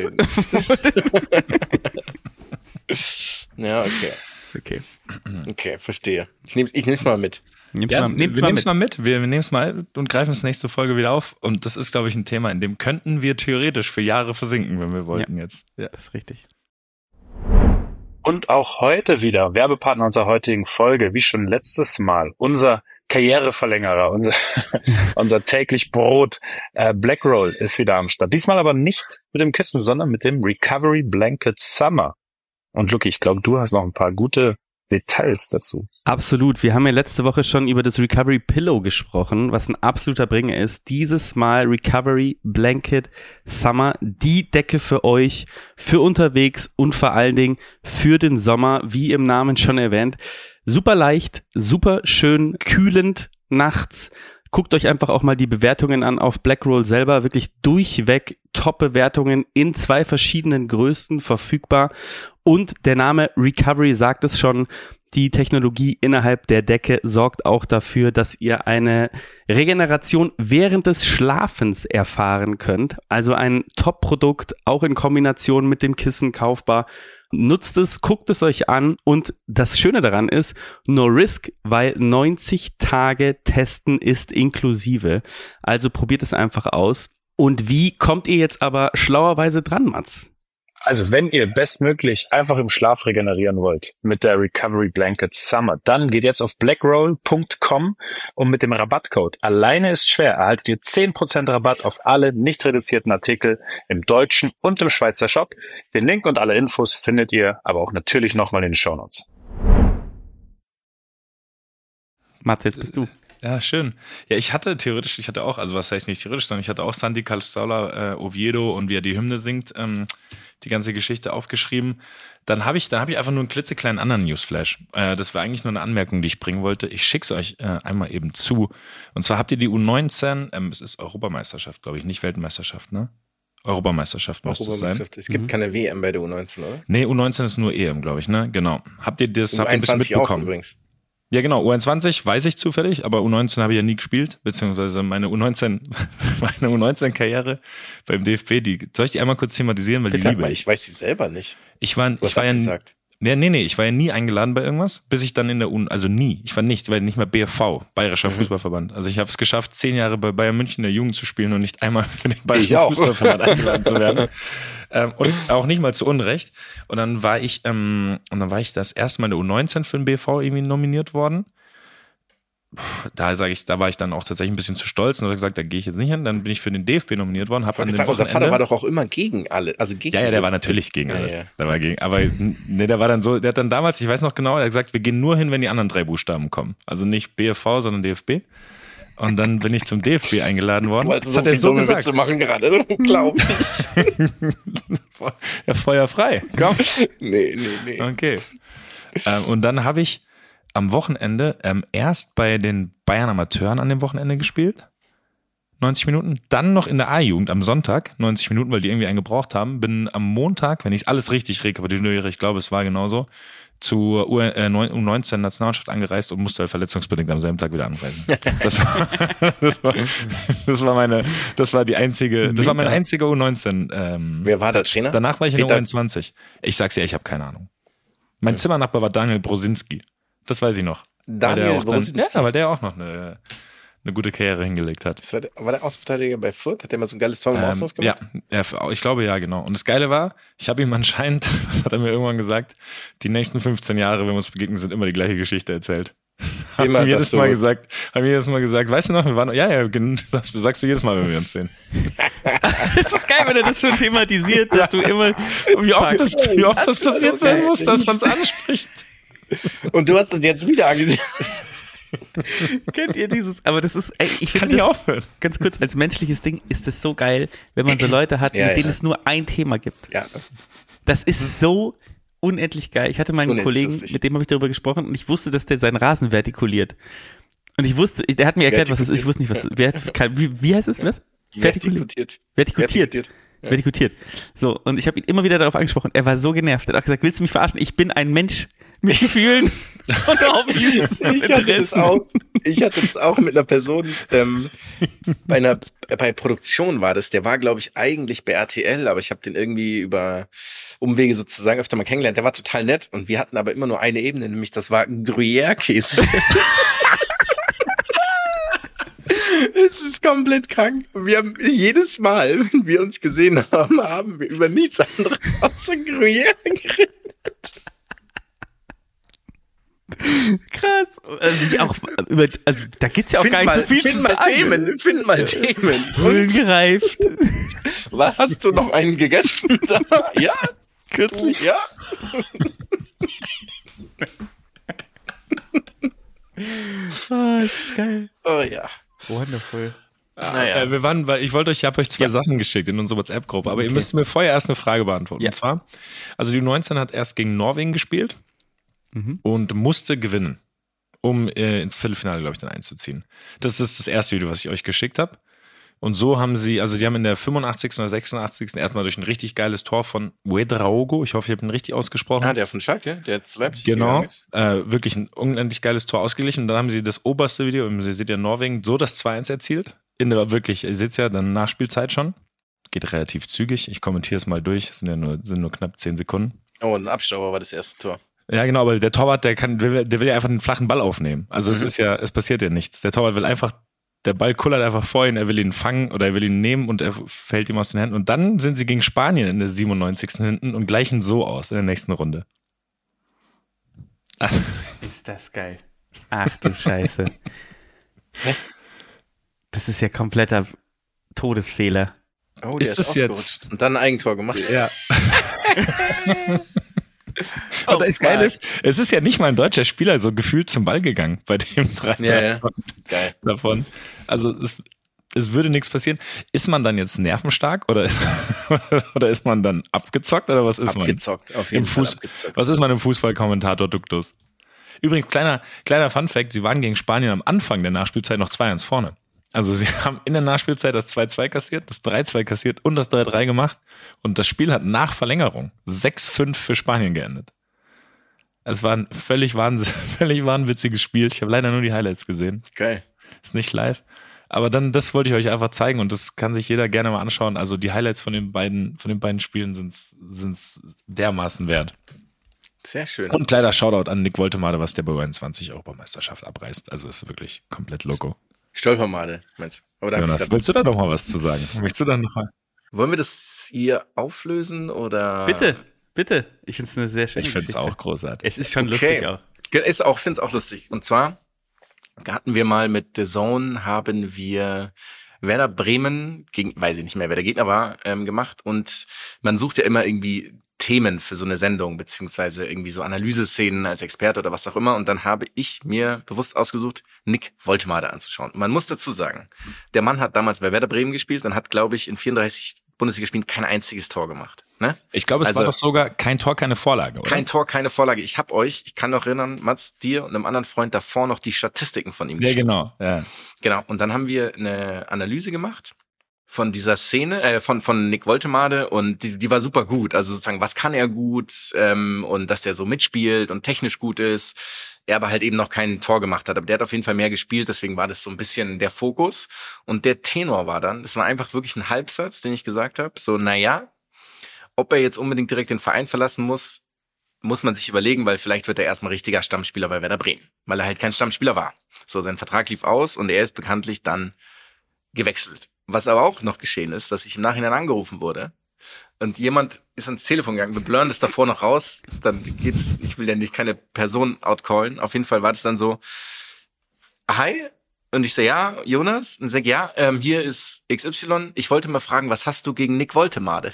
Ja, okay, verstehe. Ich nehm's mal mit. Wir nehmen es mal und greifen es nächste Folge wieder auf. Und das ist, glaube ich, ein Thema, in dem könnten wir theoretisch für Jahre versinken, wenn wir wollten jetzt. Ja, das ist richtig. Und auch heute wieder Werbepartner unserer heutigen Folge, wie schon letztes Mal, unser Karriereverlängerer, unser täglich Brot, Blackroll ist wieder am Start. Diesmal aber nicht mit dem Kissen, sondern mit dem Recovery Blanket Summer. Und Luki, ich glaube, du hast noch ein paar gute Details dazu. Absolut. Wir haben ja letzte Woche schon über das Recovery Pillow gesprochen, was ein absoluter Bringer ist. Dieses Mal Recovery Blanket Summer, die Decke für euch, für unterwegs und vor allen Dingen für den Sommer, wie im Namen schon erwähnt. Super leicht, super schön, kühlend nachts. Guckt euch einfach auch mal die Bewertungen an auf Blackroll selber. Wirklich durchweg Top-Bewertungen in 2 verschiedenen Größen verfügbar. Und der Name Recovery sagt es schon, die Technologie innerhalb der Decke sorgt auch dafür, dass ihr eine Regeneration während des Schlafens erfahren könnt. Also ein Top-Produkt, auch in Kombination mit dem Kissen kaufbar. Nutzt es, guckt es euch an und das Schöne daran ist, no risk, weil 90 Tage Testen ist inklusive. Also probiert es einfach aus. Und wie kommt ihr jetzt aber schlauerweise dran, Mats? Also wenn ihr bestmöglich einfach im Schlaf regenerieren wollt mit der Recovery Blanket Summer, dann geht jetzt auf blackroll.com und mit dem Rabattcode Alleine ist schwer erhaltet ihr 10% Rabatt auf alle nicht reduzierten Artikel im deutschen und im Schweizer Shop. Den Link und alle Infos findet ihr aber auch natürlich nochmal in den Shownotes. Mats, jetzt bist du. Ja, schön. Ja, ich hatte auch, also was heißt nicht theoretisch, sondern ich hatte auch Santi Cazorla, Oviedo und wie er die Hymne singt, die ganze Geschichte aufgeschrieben. Dann habe ich einfach nur einen klitzekleinen anderen Newsflash. Das war eigentlich nur eine Anmerkung, die ich bringen wollte. Ich schick's euch einmal eben zu. Und zwar habt ihr die U19, es ist Europameisterschaft, glaube ich, nicht Weltmeisterschaft, ne? Europameisterschaft müsste es sein. Es gibt keine WM bei der U19, oder? Nee, U19 ist nur EM, glaube ich, ne? Genau. Habt ihr ein bisschen mitbekommen? Auch übrigens. Ja, genau. U21 weiß ich zufällig, aber U19 habe ich ja nie gespielt, beziehungsweise meine U19-Karriere beim DFB, soll ich die einmal kurz thematisieren, weil die liebe ich. Ich weiß sie selber nicht. Ich war ja nie eingeladen bei irgendwas, bis ich dann in der nie. Ich war nicht mehr BFV, Bayerischer Fußballverband. Also ich habe es geschafft, 10 Jahre bei Bayern München in der Jugend zu spielen und nicht einmal für den Bayerischen Fußballverband eingeladen zu werden. Und auch nicht mal zu Unrecht. Und dann war ich das erste Mal in der U19 für den BFV irgendwie nominiert worden. Da war ich dann auch tatsächlich ein bisschen zu stolz und habe gesagt, da gehe ich jetzt nicht hin. Dann bin ich für den DFB nominiert worden. Unser Vater war doch auch immer gegen alle. Also gegen der war natürlich gegen alles. Ja. Der war gegen, aber nee, der war dann so, der hat dann damals, ich weiß noch genau, der hat gesagt, wir gehen nur hin, wenn die anderen 3 Buchstaben kommen. Also nicht BFV, sondern DFB. Und dann bin ich zum DFB eingeladen worden. Das hat er so gesagt. Witze machen gerade, unglaublich. Ja, Feuer frei. Komm. Nee. Okay. Und dann habe ich am Wochenende erst bei den Bayern Amateuren an dem Wochenende gespielt. 90 Minuten. Dann noch in der A-Jugend am Sonntag. 90 Minuten, weil die irgendwie einen gebraucht haben. Bin am Montag, wenn ich alles richtig rekapituliere, ich glaube, es war genauso, zur U19-Nationalmannschaft angereist und musste halt verletzungsbedingt am selben Tag wieder anreisen. Das war mein einziger U19. Wer war der Trainer? Danach war ich in der U21. Ich sag's dir, ich habe keine Ahnung. Mein Zimmernachbar war Daniel Brosinski. Das weiß ich noch. Daniel Brosinski? Ja, weil der auch noch eine gute Karriere hingelegt hat. War der Außenverteidiger bei Fürth? Hat der mal so ein geiles Tor im Ausland gemacht? Ja, ich glaube ja, genau. Und das Geile war, ich habe ihm anscheinend, was hat er mir irgendwann gesagt, die nächsten 15 Jahre, wenn wir uns begegnen, sind immer die gleiche Geschichte erzählt. Haben wir jedes Mal gesagt, weißt du noch, wir waren, das sagst du jedes Mal, wenn wir uns sehen. Es ist geil, wenn er das schon thematisiert, dass du immer, wie oft das passiert sein muss, dass man es anspricht. Und du hast das jetzt wieder angesehen. Kennt ihr dieses? Aber das ist, ich kann finde nicht aufhören. Ganz kurz, als menschliches Ding ist es so geil, wenn man so Leute hat, mit denen es nur ein Thema gibt. Ja. Das ist so unendlich geil. Ich hatte meinen Unendlich Kollegen, lustig. mit dem habe ich darüber gesprochen und ich wusste, dass der seinen Rasen vertikuliert. Und ich wusste, der hat mir erklärt, was das ist. Ich wusste nicht, was wie heißt es? Was? Vertikutiert. Vertikutiert. So, und ich habe ihn immer wieder darauf angesprochen. Er war so genervt. Er hat auch gesagt, willst du mich verarschen? Ich bin ein Mensch mit Gefühlen und Hobbys. Ich hatte das auch mit einer Person, bei Produktion war das, der war, glaube ich, eigentlich bei RTL, aber ich habe den irgendwie über Umwege sozusagen öfter mal kennengelernt. Der war total nett und wir hatten aber immer nur eine Ebene, nämlich das war Gruyère-Käse. Es ist komplett krank. Wir haben jedes Mal, wenn wir uns gesehen haben, haben wir über nichts anderes außer Gruyère geredet. Krass. Also da gibt's ja auch gar nicht so viel zu sagen. Find mal Themen. Höhlen gereift. Hast du noch einen gegessen? Ja. Kürzlich. Ja. Oh, ist geil. Oh ja. Wonderful. Naja. Ich habe euch zwei Sachen geschickt in unsere WhatsApp-Gruppe, aber ihr müsst mir vorher erst eine Frage beantworten. Ja. Und zwar, also die U19 hat erst gegen Norwegen gespielt und musste gewinnen, um ins Viertelfinale, glaube ich, dann einzuziehen. Das ist das erste Video, was ich euch geschickt habe. Und so haben die haben in der 85. oder 86. erstmal durch ein richtig geiles Tor von Ouedraogo, ich hoffe, ich habe ihn richtig ausgesprochen. Ah, der von Schalke, der zu Leipzig Genau, gegangen ist. wirklich ein unendlich geiles Tor ausgeglichen. Und dann haben sie das oberste Video, ihr seht ja Norwegen, so das 2-1 erzielt. Wirklich, ihr seht es ja, dann Nachspielzeit schon. Geht relativ zügig. Ich kommentiere es mal durch, sind nur knapp 10 Sekunden. Oh, ein Abstauber war das erste Tor. Ja, genau, aber der Torwart, der will ja einfach einen flachen Ball aufnehmen. Also es passiert ja nichts. Der Torwart will einfach, der Ball kullert einfach vor ihn, er will ihn fangen oder er will ihn nehmen und er fällt ihm aus den Händen. Und dann sind sie gegen Spanien in der 97. hinten und gleichen so aus in der nächsten Runde. Ist das geil. Ach du Scheiße. Das ist ja kompletter Todesfehler. Oh, Ist das jetzt- ausgerutscht. Und dann ein Eigentor gemacht. Ja. Und das Geile ist, es ist ja nicht mal ein deutscher Spieler so gefühlt zum Ball gegangen bei dem 3 Ja. Geil. davon. Also es würde nichts passieren. Ist man dann jetzt nervenstark oder ist man dann abgezockt oder was ist Abgezockt, auf jeden Fall abgezockt. Was ist man im Fußballkommentator Duktus? Übrigens, kleiner Funfact, sie waren gegen Spanien am Anfang der Nachspielzeit noch 2-1 vorne. Also sie haben in der Nachspielzeit das 2-2 kassiert, das 3-2 kassiert und das 3-3 gemacht. Und das Spiel hat nach Verlängerung 6-5 für Spanien geendet. Es war ein völlig wahnwitziges Spiel. Ich habe leider nur die Highlights gesehen. Geil. Ist nicht live. Aber dann, das wollte ich euch einfach zeigen und das kann sich jeder gerne mal anschauen. Also die Highlights von den beiden Spielen sind dermaßen wert. Sehr schön. Und kleiner Shoutout an Nick Woltemade, was der bei U21 Europameisterschaft abreißt. Also ist wirklich komplett loco. Stolpermade, meinst du? Oder Jonas, willst du da noch mal was zu sagen? Möchtest du da noch mal? wollen wir das hier auflösen oder? Bitte. Ich finde es eine sehr schöne Ich finde es Geschichte. auch großartig. Es ist schon Okay. lustig auch. Ich finde es auch lustig. Und zwar hatten wir mal mit The Zone, haben wir Werder Bremen gegen, weiß ich nicht mehr, wer der Gegner war, gemacht. Und man sucht ja immer irgendwie Themen für so eine Sendung, beziehungsweise irgendwie so Analyseszenen als Experte oder was auch immer. Und dann habe ich mir bewusst ausgesucht, Nick Woltemade anzuschauen. Und man muss dazu sagen, der Mann hat damals bei Werder Bremen gespielt und hat, glaube ich, in 34 Bundesligaspielen kein einziges Tor gemacht. Ne? Ich glaube, es war doch sogar kein Tor, keine Vorlage, oder? Kein Tor, keine Vorlage. Ich kann noch erinnern, Mats, dir und einem anderen Freund davor noch die Statistiken von ihm Ja, geschickt. genau. Ja. Genau. Und dann haben wir eine Analyse gemacht von dieser Szene, von Nick Woltemade und die war super gut. Also sozusagen, was kann er gut und dass der so mitspielt und technisch gut ist. Er aber halt eben noch kein Tor gemacht hat. Aber der hat auf jeden Fall mehr gespielt, deswegen war das so ein bisschen der Fokus. Und der Tenor war dann, das war einfach wirklich ein Halbsatz, den ich gesagt habe. So, naja, ob er jetzt unbedingt direkt den Verein verlassen muss man sich überlegen, weil vielleicht wird er erstmal richtiger Stammspieler bei Werder Bremen, weil er halt kein Stammspieler war. So, sein Vertrag lief aus und er ist bekanntlich dann gewechselt. Was aber auch noch geschehen ist, dass ich im Nachhinein angerufen wurde und jemand ist ans Telefon gegangen, wir blurren das davor noch raus, dann geht's, ich will ja nicht keine Person outcallen, auf jeden Fall war das dann so, hi, und ich sage, ja, Jonas, und ich sage, ja, hier ist XY, ich wollte mal fragen, was hast du gegen Nick Woltemade?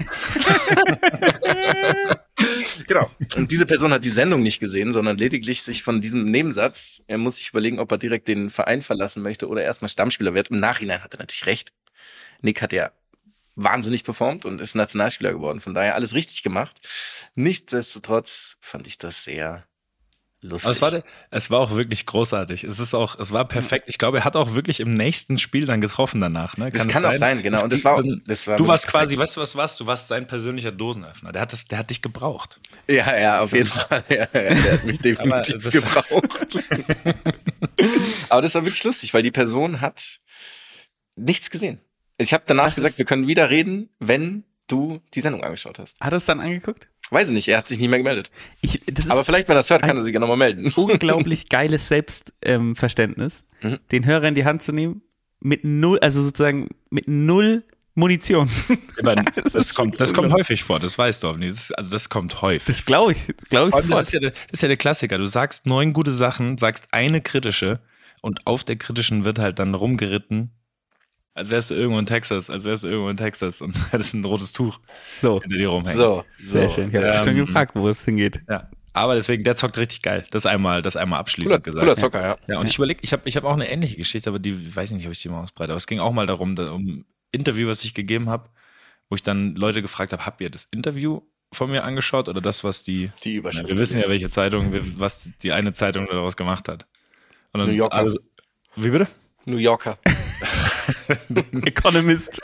Genau. Und diese Person hat die Sendung nicht gesehen, sondern lediglich sich von diesem Nebensatz, er muss sich überlegen, ob er direkt den Verein verlassen möchte oder erstmal Stammspieler wird. Im Nachhinein hat er natürlich recht. Nick hat ja wahnsinnig performt und ist Nationalspieler geworden. Von daher alles richtig gemacht. Nichtsdestotrotz fand ich das sehr lustig. Aber es war auch wirklich großartig. Es war perfekt. Ich glaube, er hat auch wirklich im nächsten Spiel dann getroffen danach. Ne? Das kann auch sein, genau. Und das war du warst quasi, weißt du, was warst? Du warst sein persönlicher Dosenöffner. Der hat dich gebraucht. Ja, auf jeden Fall. Ja, der hat mich definitiv gebraucht. Aber das war wirklich lustig, weil die Person hat nichts gesehen. Ich habe danach gesagt, wir können wieder reden, wenn du die Sendung angeschaut hast. Hat er es dann angeguckt? Weiß ich nicht, er hat sich nie mehr gemeldet. Aber vielleicht, wenn er es hört, kann er sich ja nochmal melden. Unglaublich geiles Selbstverständnis, den Hörer in die Hand zu nehmen, mit null Munition. Das kommt häufig vor, das weißt du auch nicht. Das kommt häufig. Das glaube ich sofort. Das ist ja der Klassiker. Du sagst 9 gute Sachen, sagst eine kritische und auf der kritischen wird halt dann rumgeritten, als wärst du irgendwo in Texas und hättest ein rotes Tuch hinter dir rumhängen. So. Sehr schön. Ich habe schon gefragt, wo es hingeht. Ja. Aber deswegen, der zockt richtig geil. Das einmal abschließend gesagt. Cooler Zocker, ja. Ja, und ich überlege, ich hab auch eine ähnliche Geschichte, aber die weiß ich nicht, ob ich die mal ausbreite. Aber es ging auch mal darum, um ein Interview, was ich gegeben habe, wo ich dann Leute gefragt habe, habt ihr das Interview von mir angeschaut oder das, was die Überschrift. Wir wissen ja, welche Zeitung, was die eine Zeitung daraus gemacht hat. Und dann New Yorker. Wie bitte? New Yorker. Economist.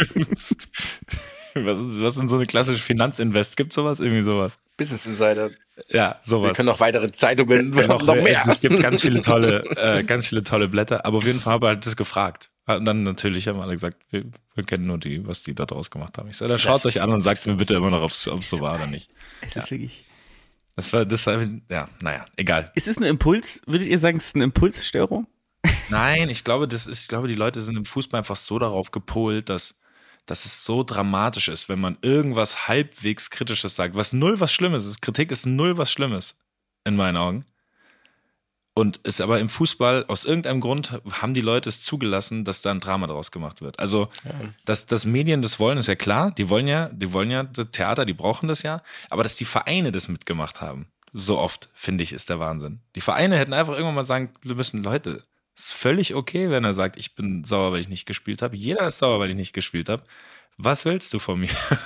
Was sind so eine klassische Finanzinvest? Gibt sowas? Irgendwie sowas? Business Insider. Ja, sowas. Wir können noch weitere Zeitungen, noch mehr. Es gibt ganz viele tolle Blätter, aber auf jeden Fall habe ich halt das gefragt. Und dann natürlich haben alle gesagt, wir kennen nur was die da draus gemacht haben. Ich so, dann schaut euch an und sagt mir bitte immer noch, ob es so war oder nicht. Es ist wirklich... Naja, egal. Ist es ein Impuls? Würdet ihr sagen, es ist eine Impulsstörung? Nein, ich glaube, die Leute sind im Fußball einfach so darauf gepolt, dass es so dramatisch ist, wenn man irgendwas halbwegs Kritisches sagt, was Schlimmes ist. Kritik ist null was Schlimmes, in meinen Augen. Und ist aber im Fußball, aus irgendeinem Grund, haben die Leute es zugelassen, dass da ein Drama draus gemacht wird. Also, dass Medien das wollen, ist ja klar. Die wollen ja das Theater, die brauchen das ja. Aber dass die Vereine das mitgemacht haben, so oft, finde ich, ist der Wahnsinn. Die Vereine hätten einfach irgendwann mal sagen müssen, Leute, ist völlig okay, wenn er sagt, ich bin sauer, weil ich nicht gespielt habe. Jeder ist sauer, weil ich nicht gespielt habe. Was willst du von mir?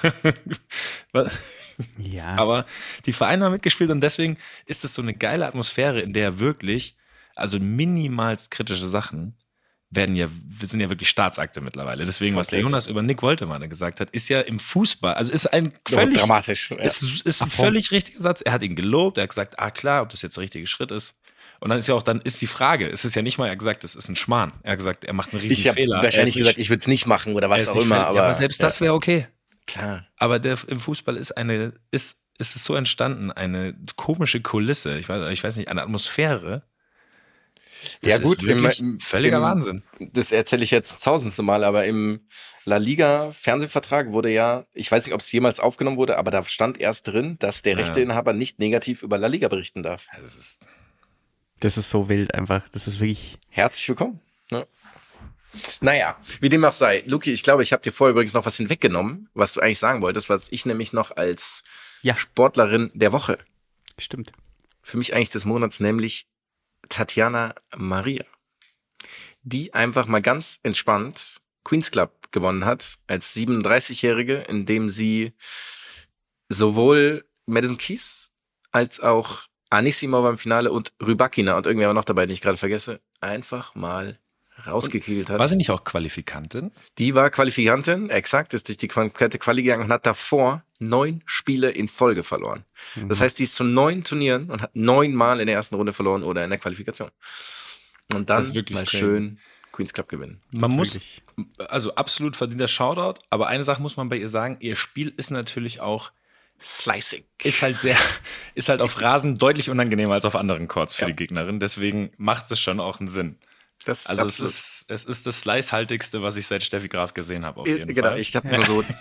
Ja. Aber die Vereine haben mitgespielt und deswegen ist es so eine geile Atmosphäre, in der wirklich, also minimalst kritische Sachen sind ja wirklich Staatsakte mittlerweile. Deswegen, was der Jonas über Nick Woltemade gesagt hat, ist ja im Fußball, also ist ein völlig dramatisch. Ja. Ist ein völlig richtiger Satz. Er hat ihn gelobt, er hat gesagt, klar, ob das jetzt der richtige Schritt ist. Und dann ist die Frage, es ist ja nicht mal, er hat gesagt, das ist ein Schmarrn. Er hat gesagt, er macht einen riesen Fehler. Ich habe wahrscheinlich gesagt, ich würde es nicht machen oder was auch immer. Aber selbst das wäre okay. Klar. Aber im Fußball ist es so entstanden, eine komische Kulisse, ich weiß nicht, eine Atmosphäre. Das ist wirklich völliger Wahnsinn. Das erzähle ich jetzt tausendste Mal, aber im La Liga Fernsehvertrag wurde ja, ich weiß nicht, ob es jemals aufgenommen wurde, aber da stand erst drin, dass der Rechteinhaber nicht negativ über La Liga berichten darf. Das ist so wild einfach. Das ist wirklich... Herzlich willkommen. Ja. Naja, wie dem auch sei. Luki, ich glaube, ich habe dir vorher übrigens noch was hinweggenommen, was du eigentlich sagen wolltest, was ich nämlich noch als Sportlerin der Woche. Stimmt. Für mich eigentlich des Monats, nämlich Tatjana Maria, die einfach mal ganz entspannt Queen's Club gewonnen hat als 37-Jährige, indem sie sowohl Madison Keys als auch Anisimova im Finale und Rybakina und irgendwer war noch dabei, den ich gerade vergesse, einfach mal rausgekegelt hat. War sie nicht auch Qualifikantin? Die war Qualifikantin, exakt, ist durch die komplette Quali gegangen und hat davor 9 Spiele in Folge verloren. Das heißt, die ist zu 9 Turnieren und hat 9 Mal in der ersten Runde verloren oder in der Qualifikation. Und dann mal crazy. Schön Queen's Club gewinnen. Man muss, also absolut verdienter Shoutout, aber eine Sache muss man bei ihr sagen, ihr Spiel ist natürlich auch slicing. Ist halt auf Rasen deutlich unangenehmer als auf anderen Courts für die Gegnerin, deswegen macht es schon auch einen Sinn. Es ist das Slice-haltigste, was ich seit Steffi Graf gesehen habe, auf jeden Fall. Ich habe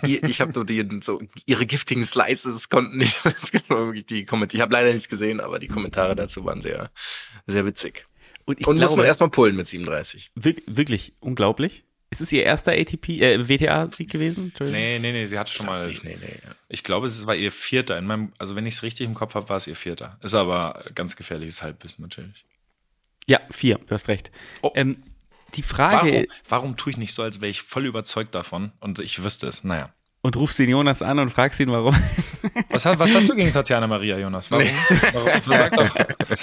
nur ihre giftigen Slices konnten nicht, wirklich ich habe leider nichts gesehen, aber die Kommentare dazu waren sehr, sehr witzig. Und muss man erstmal pullen mit 37. Wirklich unglaublich. Ist es ihr erster WTA-Sieg gewesen? Nee, sie hatte schon mal. Ich glaube, es war ihr 4. Also wenn ich es richtig im Kopf habe, war es ihr 4. Ist aber ganz gefährliches Halbwissen natürlich. Ja, 4, du hast recht. Die Frage... Warum tue ich nicht so, als wäre ich voll überzeugt davon und ich wüsste es? Naja. Und rufst den Jonas an und fragst ihn, warum. Was hast du gegen Tatjana Maria, Jonas? Warum? Sag doch.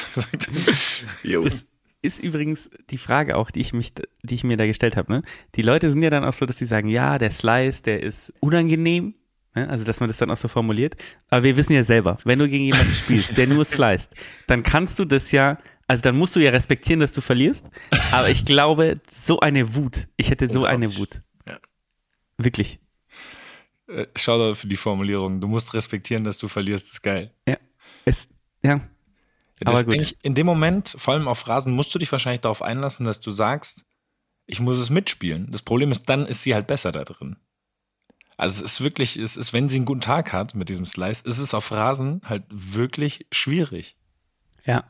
Das ist übrigens die Frage auch, die ich mir da gestellt habe. Ne? Die Leute sind ja dann auch so, dass sie sagen, ja, der Slice, der ist unangenehm. Ne? Also, dass man das dann auch so formuliert. Aber wir wissen ja selber, wenn du gegen jemanden spielst, der nur sliced, dann kannst du das ja, also dann musst du ja respektieren, dass du verlierst. Aber ich glaube, so eine Wut, ich hätte so eine Wut. Ja. Wirklich. Schau für die Formulierung. Du musst respektieren, dass du verlierst, ist geil. Ja. Aber gut. In dem Moment, vor allem auf Rasen, musst du dich wahrscheinlich darauf einlassen, dass du sagst, ich muss es mitspielen. Das Problem ist, dann ist sie halt besser da drin. Also es ist, wenn sie einen guten Tag hat mit diesem Slice, ist es auf Rasen halt wirklich schwierig. Ja.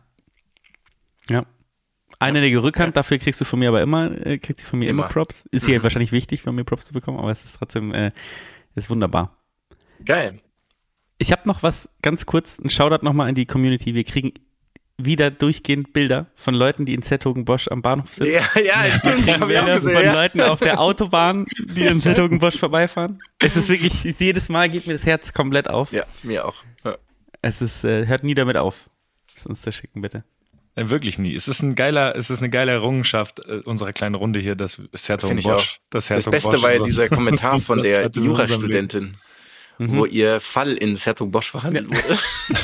Einhändige Rückhand, dafür kriegt sie von mir immer Props. Ist ja wahrscheinlich wichtig, von mir Props zu bekommen, aber es ist trotzdem, ist wunderbar. Geil. Ich habe noch was ganz kurz, ein Shoutout nochmal an die Community. Wir kriegen wieder durchgehend Bilder von Leuten, die in Zertogenbosch am Bahnhof sind. Ja, stimmt. Das hab ich auch Bilder gesehen, von ja. Leuten auf der Autobahn, die in Zertogenbosch vorbeifahren. Es ist wirklich, jedes Mal geht mir das Herz komplett auf. Ja, mir auch. Ja. Es ist, hört nie damit auf. Lass uns das schicken, bitte. Wirklich nie. Es ist eine geile Errungenschaft unserer kleinen Runde hier, dass Herzogenbosch. Das Beste war ja dieser Kommentar von der Jurastudentin, wo ihr Fall in Herzogenbosch verhandelt wurde.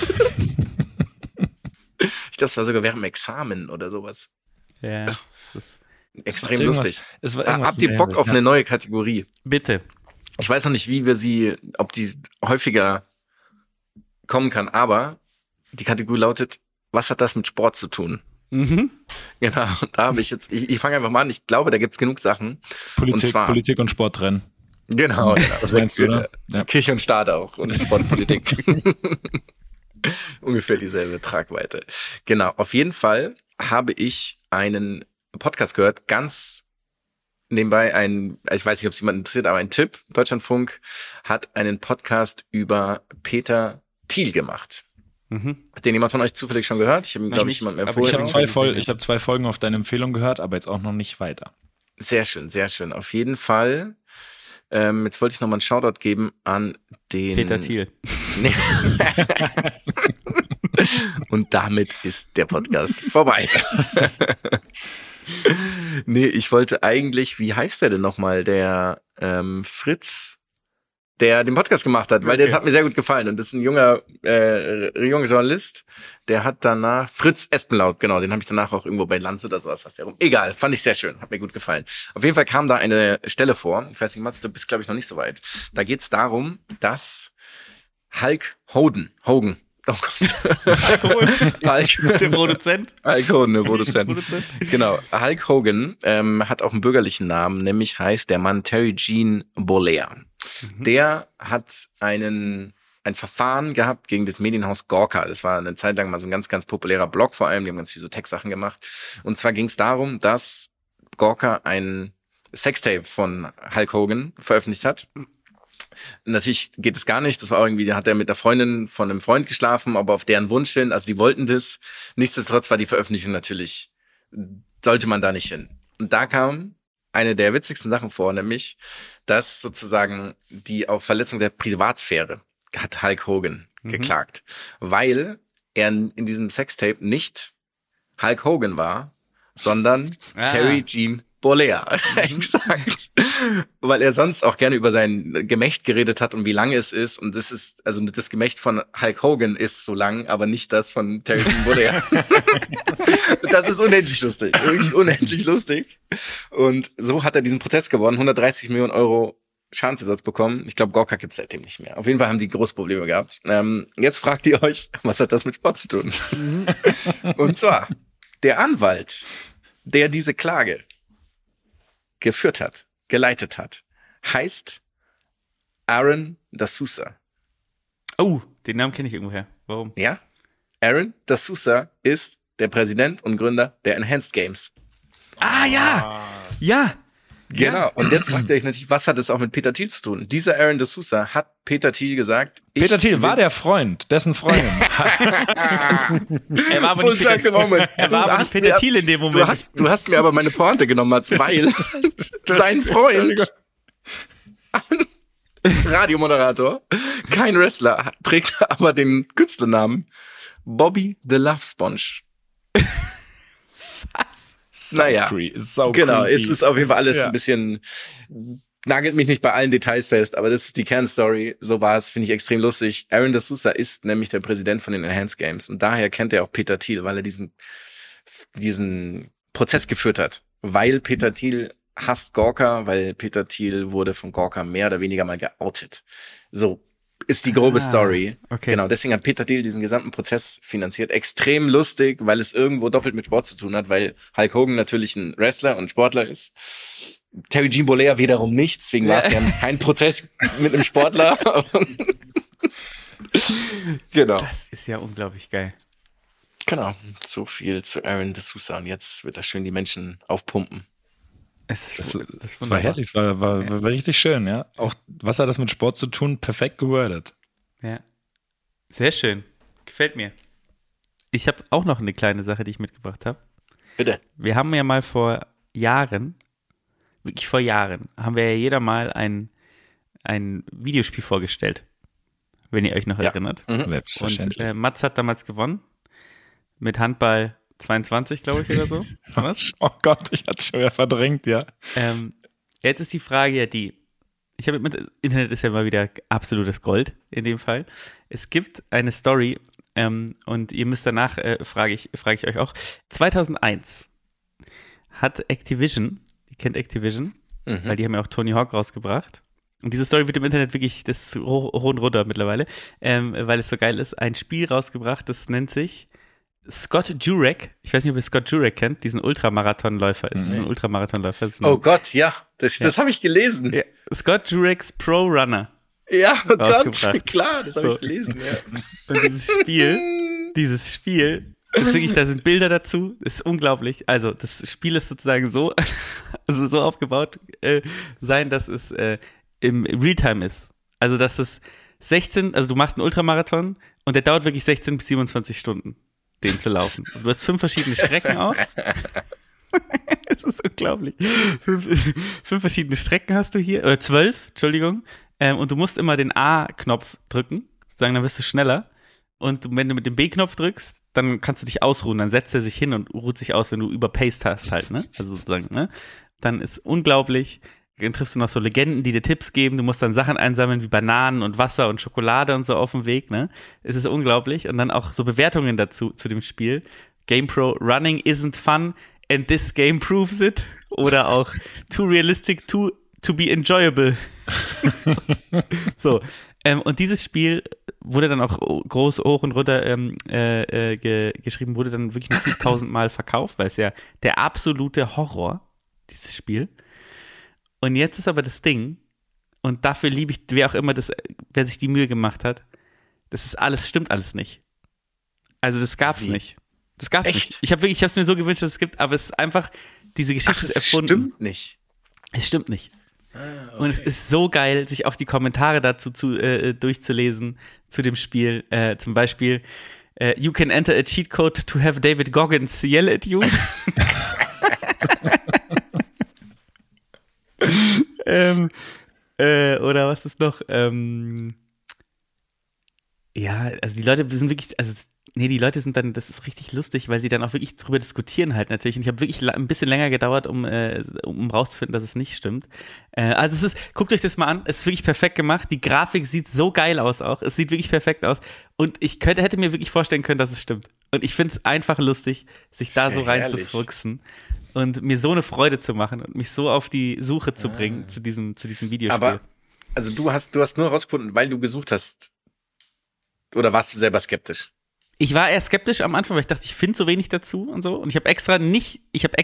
Ich glaube, es war sogar während dem Examen oder sowas. Ja, das ist extrem lustig. Habt ihr Bock auf eine neue Kategorie? Bitte. Ich weiß noch nicht, ob die häufiger kommen kann, aber die Kategorie lautet, was hat das mit Sport zu tun? Mhm. Genau, da habe ich jetzt, ich fange einfach mal an, ich glaube, da gibt's genug Sachen. Politik und Sport trennen. Genau, das meinst du, oder? Ja. Kirche und Staat auch und Sportpolitik. Ungefähr dieselbe Tragweite. Genau, auf jeden Fall habe ich einen Podcast gehört, ganz nebenbei ich weiß nicht, ob es jemand interessiert, aber ein Tipp, Deutschlandfunk hat einen Podcast über Peter Thiel gemacht. Hat den jemand von euch zufällig schon gehört? Ich habe ihn, glaube ich, jemandem empfohlen. Ich habe 2 Folgen auf deine Empfehlung gehört, aber jetzt auch noch nicht weiter. Sehr schön, sehr schön. Auf jeden Fall. Jetzt wollte ich noch mal einen Shoutout geben an den Peter Thiel. Nee. Und damit ist der Podcast vorbei. Nee, ich wollte eigentlich, wie heißt der denn nochmal? Der Fritz, der den Podcast gemacht hat, weil der hat mir sehr gut gefallen. Und das ist ein junger Journalist, der hat danach, Fritz Espenlaub, genau, den habe ich danach auch irgendwo bei Lanz oder sowas. Egal, fand ich sehr schön, hat mir gut gefallen. Auf jeden Fall kam da eine Stelle vor, ich weiß nicht, Mats, du bist, glaube ich, noch nicht so weit. Da geht's darum, dass Hulk Hogan, oh Gott. Der Produzent. Hulk Hogan, der Produzent. Genau, Hulk Hogan hat auch einen bürgerlichen Namen, nämlich heißt der Mann Terry Gene Bollea. Der hat ein Verfahren gehabt gegen das Medienhaus Gawker. Das war eine Zeit lang mal so ein ganz, ganz populärer Blog vor allem. Die haben ganz viele so Tech-Sachen gemacht. Und zwar ging es darum, dass Gawker ein Sextape von Hulk Hogan veröffentlicht hat. Natürlich geht es gar nicht. Das war irgendwie, da hat er mit der Freundin von einem Freund geschlafen, aber auf deren Wunsch hin. Also die wollten das. Nichtsdestotrotz war die Veröffentlichung natürlich, sollte man da nicht hin. Und da kam eine der witzigsten Sachen vor, nämlich, dass sozusagen die auf Verletzung der Privatsphäre hat Hulk Hogan geklagt, weil er in diesem Sextape nicht Hulk Hogan war, sondern Terry Gene Bollea. Exakt. Weil er sonst auch gerne über sein Gemächt geredet hat und wie lang es ist. Und das ist, also das Gemächt von Hulk Hogan ist so lang, aber nicht das von Terry Gene Bollea. Das ist unendlich lustig. Wirklich unendlich lustig. Und so hat er diesen Prozess gewonnen, 130 Millionen Euro Schadensersatz bekommen. Ich glaube, Gawker gibt's seitdem nicht mehr. Auf jeden Fall haben die große Probleme gehabt. Jetzt fragt ihr euch, was hat das mit Sport zu tun? Und zwar, der Anwalt, der diese Klage geführt hat, geleitet hat, heißt Aaron D'Souza. Oh, den Namen kenne ich irgendwoher. Warum? Ja, Aaron D'Souza ist der Präsident und Gründer der Enhanced Games. Ah, ja! Ja! Genau. Und jetzt fragt ihr euch natürlich, was hat es auch mit Peter Thiel zu tun? Dieser Aaron de Sousa hat Peter Thiel gesagt. Peter Thiel war der Freund, dessen Freundin. Er war aber Full nicht Circle Moment. Er war aber nicht Peter Thiel in dem Moment. Du hast mir aber meine Pointe genommen, Mats, weil sein Freund, Radiomoderator, kein Wrestler, trägt aber den Künstlernamen Bobby the Love Sponge. Naja, genau, es ist auf jeden Fall alles ein bisschen, nagelt mich nicht bei allen Details fest, aber das ist die Kernstory, so war es, finde ich extrem lustig. Aaron de Sousa ist nämlich der Präsident von den Enhanced Games und daher kennt er auch Peter Thiel, weil er diesen Prozess geführt hat, weil Peter Thiel hasst Gawker, weil Peter Thiel wurde von Gawker mehr oder weniger mal geoutet. So ist die grobe Story. Okay. Genau, deswegen hat Peter Thiel diesen gesamten Prozess finanziert. Extrem lustig, weil es irgendwo doppelt mit Sport zu tun hat, weil Hulk Hogan natürlich ein Wrestler und Sportler ist. Terry Jean Bollea wiederum nicht, deswegen war es ja kein Prozess mit einem Sportler. Genau. Das ist ja unglaublich geil. Genau, so viel zu Aaron de Sousa und jetzt wird er schön die Menschen aufpumpen. Das war herrlich, war richtig schön, ja. Auch was hat das mit Sport zu tun? Perfekt gewordet. Ja. Sehr schön. Gefällt mir. Ich habe auch noch eine kleine Sache, die ich mitgebracht habe. Bitte. Wir haben ja mal vor Jahren, wirklich vor Jahren, haben wir ja jeder mal ein Videospiel vorgestellt. Wenn ihr euch noch erinnert. Selbstverständlich. Und Mats hat damals gewonnen. Mit Handball 22, glaube ich, oder so. Was? Oh Gott, ich hatte es schon wieder verdrängt, ja. Jetzt ist die Frage ja die, Internet ist ja mal wieder absolutes Gold in dem Fall. Es gibt eine Story und ihr müsst danach, frage ich euch auch, 2001 hat Activision, ihr kennt Activision, weil die haben ja auch Tony Hawk rausgebracht. Und diese Story wird im Internet wirklich, das ist hoch und runter mittlerweile, weil es so geil ist, ein Spiel rausgebracht, das nennt sich Scott Jurek, ich weiß nicht, ob ihr Scott Jurek kennt, diesen Ultramarathonläufer. Es ist ein Ultramarathonläufer. Oh Gott, ja, das habe ich gelesen. Ja. Scott Jureks Pro Runner. Ja, oh Gott, klar, das habe ich gelesen. Ja. Und dieses Spiel, ist wirklich, da sind Bilder dazu, ist unglaublich. Also das Spiel ist sozusagen so aufgebaut sein, dass es im Realtime ist. Also dass es du machst einen Ultramarathon und der dauert wirklich 16 bis 27 Stunden. Den zu laufen. Und du hast 5 verschiedene Strecken auch. Das ist unglaublich. 5 verschiedene Strecken hast du hier, oder 12, Entschuldigung. Und du musst immer den A-Knopf drücken, sozusagen, dann wirst du schneller. Und wenn du mit dem B-Knopf drückst, dann kannst du dich ausruhen, dann setzt er sich hin und ruht sich aus, wenn du überpaced hast halt, ne? Also sozusagen, ne? Dann ist unglaublich. Dann triffst du noch so Legenden, die dir Tipps geben. Du musst dann Sachen einsammeln wie Bananen und Wasser und Schokolade und so auf dem Weg, ne? Es ist unglaublich. Und dann auch so Bewertungen dazu, zu dem Spiel. GamePro, running isn't fun and this game proves it. Oder auch too realistic to be enjoyable. So. Und dieses Spiel wurde dann auch groß hoch und runter geschrieben, wurde dann wirklich nur 5000 Mal verkauft, weil es ja der absolute Horror, dieses Spiel. Und jetzt ist aber das Ding, und dafür liebe ich, wer sich die Mühe gemacht hat, stimmt alles nicht. Also das gab's nicht. Das gab's nicht. Ich habe es mir so gewünscht, dass es gibt, aber es ist einfach, diese Geschichte ist erfunden. Es stimmt nicht. Es stimmt nicht. Okay. Und es ist so geil, sich auch die Kommentare dazu durchzulesen, zu dem Spiel. Zum Beispiel, you can enter a cheat code to have David Goggins yell at you. Oder was ist noch? Ja, also die Leute sind wirklich, die Leute sind dann, das ist richtig lustig, weil sie dann auch wirklich drüber diskutieren halt natürlich. Und ich habe wirklich ein bisschen länger gedauert, um rauszufinden, dass es nicht stimmt. Also guckt euch das mal an, es ist wirklich perfekt gemacht. Die Grafik sieht so geil aus auch. Es sieht wirklich perfekt aus. Und ich hätte mir wirklich vorstellen können, dass es stimmt. Und ich finde es einfach lustig, sich da so reinzufuchsen. Und mir so eine Freude zu machen und mich so auf die Suche zu bringen zu diesem Videospiel. Aber, also du hast nur herausgefunden, weil du gesucht hast, oder warst du selber skeptisch? Ich war eher skeptisch am Anfang, weil ich dachte, ich finde so wenig dazu und so. Und ich habe extra dann nicht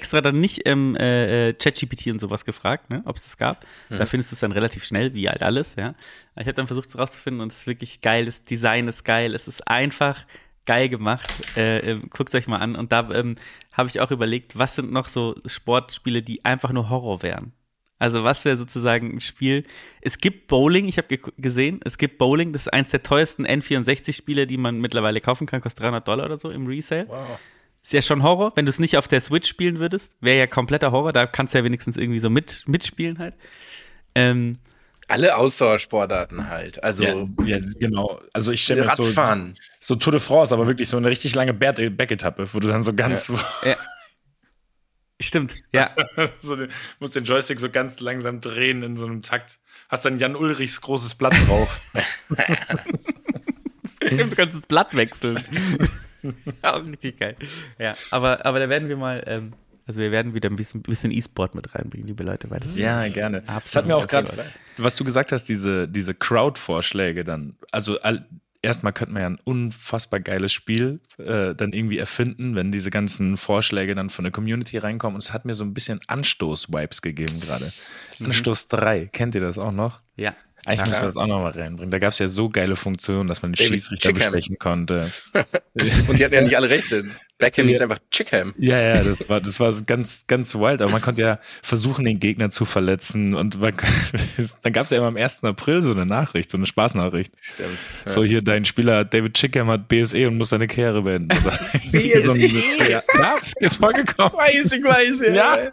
ChatGPT und sowas gefragt, ne, ob es das gab. Da findest du es dann relativ schnell, wie halt alles, ja. Ich habe dann versucht, es rauszufinden und es ist wirklich geil. Das Design ist geil. Es ist einfach geil gemacht. Guckt es euch mal an. Und da habe ich auch überlegt, was sind noch so Sportspiele, die einfach nur Horror wären. Also was wäre sozusagen ein Spiel? Es gibt Bowling, ich habe gesehen, es gibt Bowling, das ist eins der teuersten N64-Spiele, die man mittlerweile kaufen kann, kostet $300 oder so im Resale. Wow. Ist ja schon Horror, wenn du es nicht auf der Switch spielen würdest, wäre ja kompletter Horror, da kannst du ja wenigstens irgendwie so mitspielen halt. Alle Ausdauersportarten halt, also ja, genau. Also ich stelle mir Radfahren. So Tour de France, aber wirklich so eine richtig lange Back-Etappe, wo du dann so ganz... Ja. Stimmt, ja. Musst den Joystick so ganz langsam drehen in so einem Takt. Hast dann Jan Ulrichs großes Blatt drauf. Stimmt, du kannst das Blatt wechseln. Auch richtig geil. Ja, aber da werden wir mal, also wir werden wieder ein bisschen E-Sport mit reinbringen, liebe Leute, weil das ja, gerne. Das hat mir auch gerade, was du gesagt hast, diese Crowd-Vorschläge dann, also erstmal könnte man ja ein unfassbar geiles Spiel dann irgendwie erfinden, wenn diese ganzen Vorschläge dann von der Community reinkommen. Und es hat mir so ein bisschen Anstoß-Vibes gegeben gerade. Anstoß 3, kennt ihr das auch noch? Ja. Eigentlich müssen wir das auch noch mal reinbringen. Da gab es ja so geile Funktionen, dass man den Schiedsrichter bestechen konnte. Und die hatten ja nicht alle Rechte. Beckham ist einfach Chickham. Ja, das war ganz, ganz wild. Aber man konnte ja versuchen, den Gegner zu verletzen. Und dann gab es ja immer am 1. April so eine Nachricht, so eine Spaßnachricht. Stimmt. Ja. So, hier, dein Spieler David Chickham hat BSE und muss seine Karriere beenden. BSE? Ja, ist vorgekommen. Weiß, ja.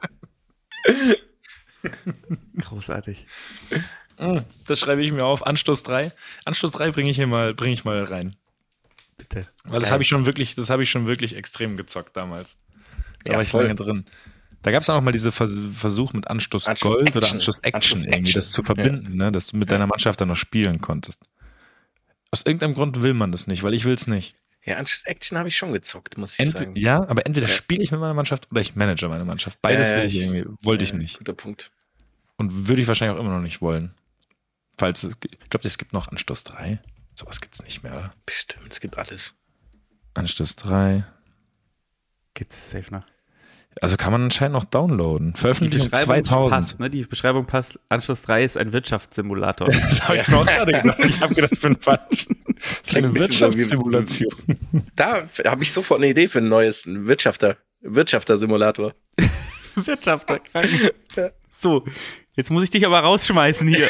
Großartig. Das schreibe ich mir auf. Anstoß 3. Anstoß 3 bringe ich mal rein. Bitte. Weil das habe ich schon wirklich extrem gezockt damals. Da war ich lange drin. Da gab es auch noch mal diese Versuch mit Anstoß Gold oder Anstoß Action irgendwie, das zu verbinden, ne? Dass du mit deiner Mannschaft dann noch spielen konntest. Aus irgendeinem Grund will man das nicht, weil ich will es nicht. Ja, Anstoß Action habe ich schon gezockt, muss ich sagen. Ja, aber entweder spiele ich mit meiner Mannschaft oder ich manage meine Mannschaft. Beides wollte ich nicht. Guter Punkt. Und würde ich wahrscheinlich auch immer noch nicht wollen. Ich glaube, es gibt noch Anstoß 3. Sowas gibt es nicht mehr, oder? Bestimmt, es gibt alles. Anstoß 3. Geht's safe nach. Also kann man anscheinend noch downloaden. Veröffentlichung 2000. Passt, ne? Die Beschreibung passt. Anstoß 3 ist ein Wirtschaftssimulator. Das habe ich mir auch gerade gedacht. Ich habe gedacht, ich bin falsch. Das ist eine Wirtschaftssimulation. Da habe ich sofort eine Idee für einen neuesten Wirtschafter-Simulator. Wirtschafter. Ja. So, jetzt muss ich dich aber rausschmeißen hier.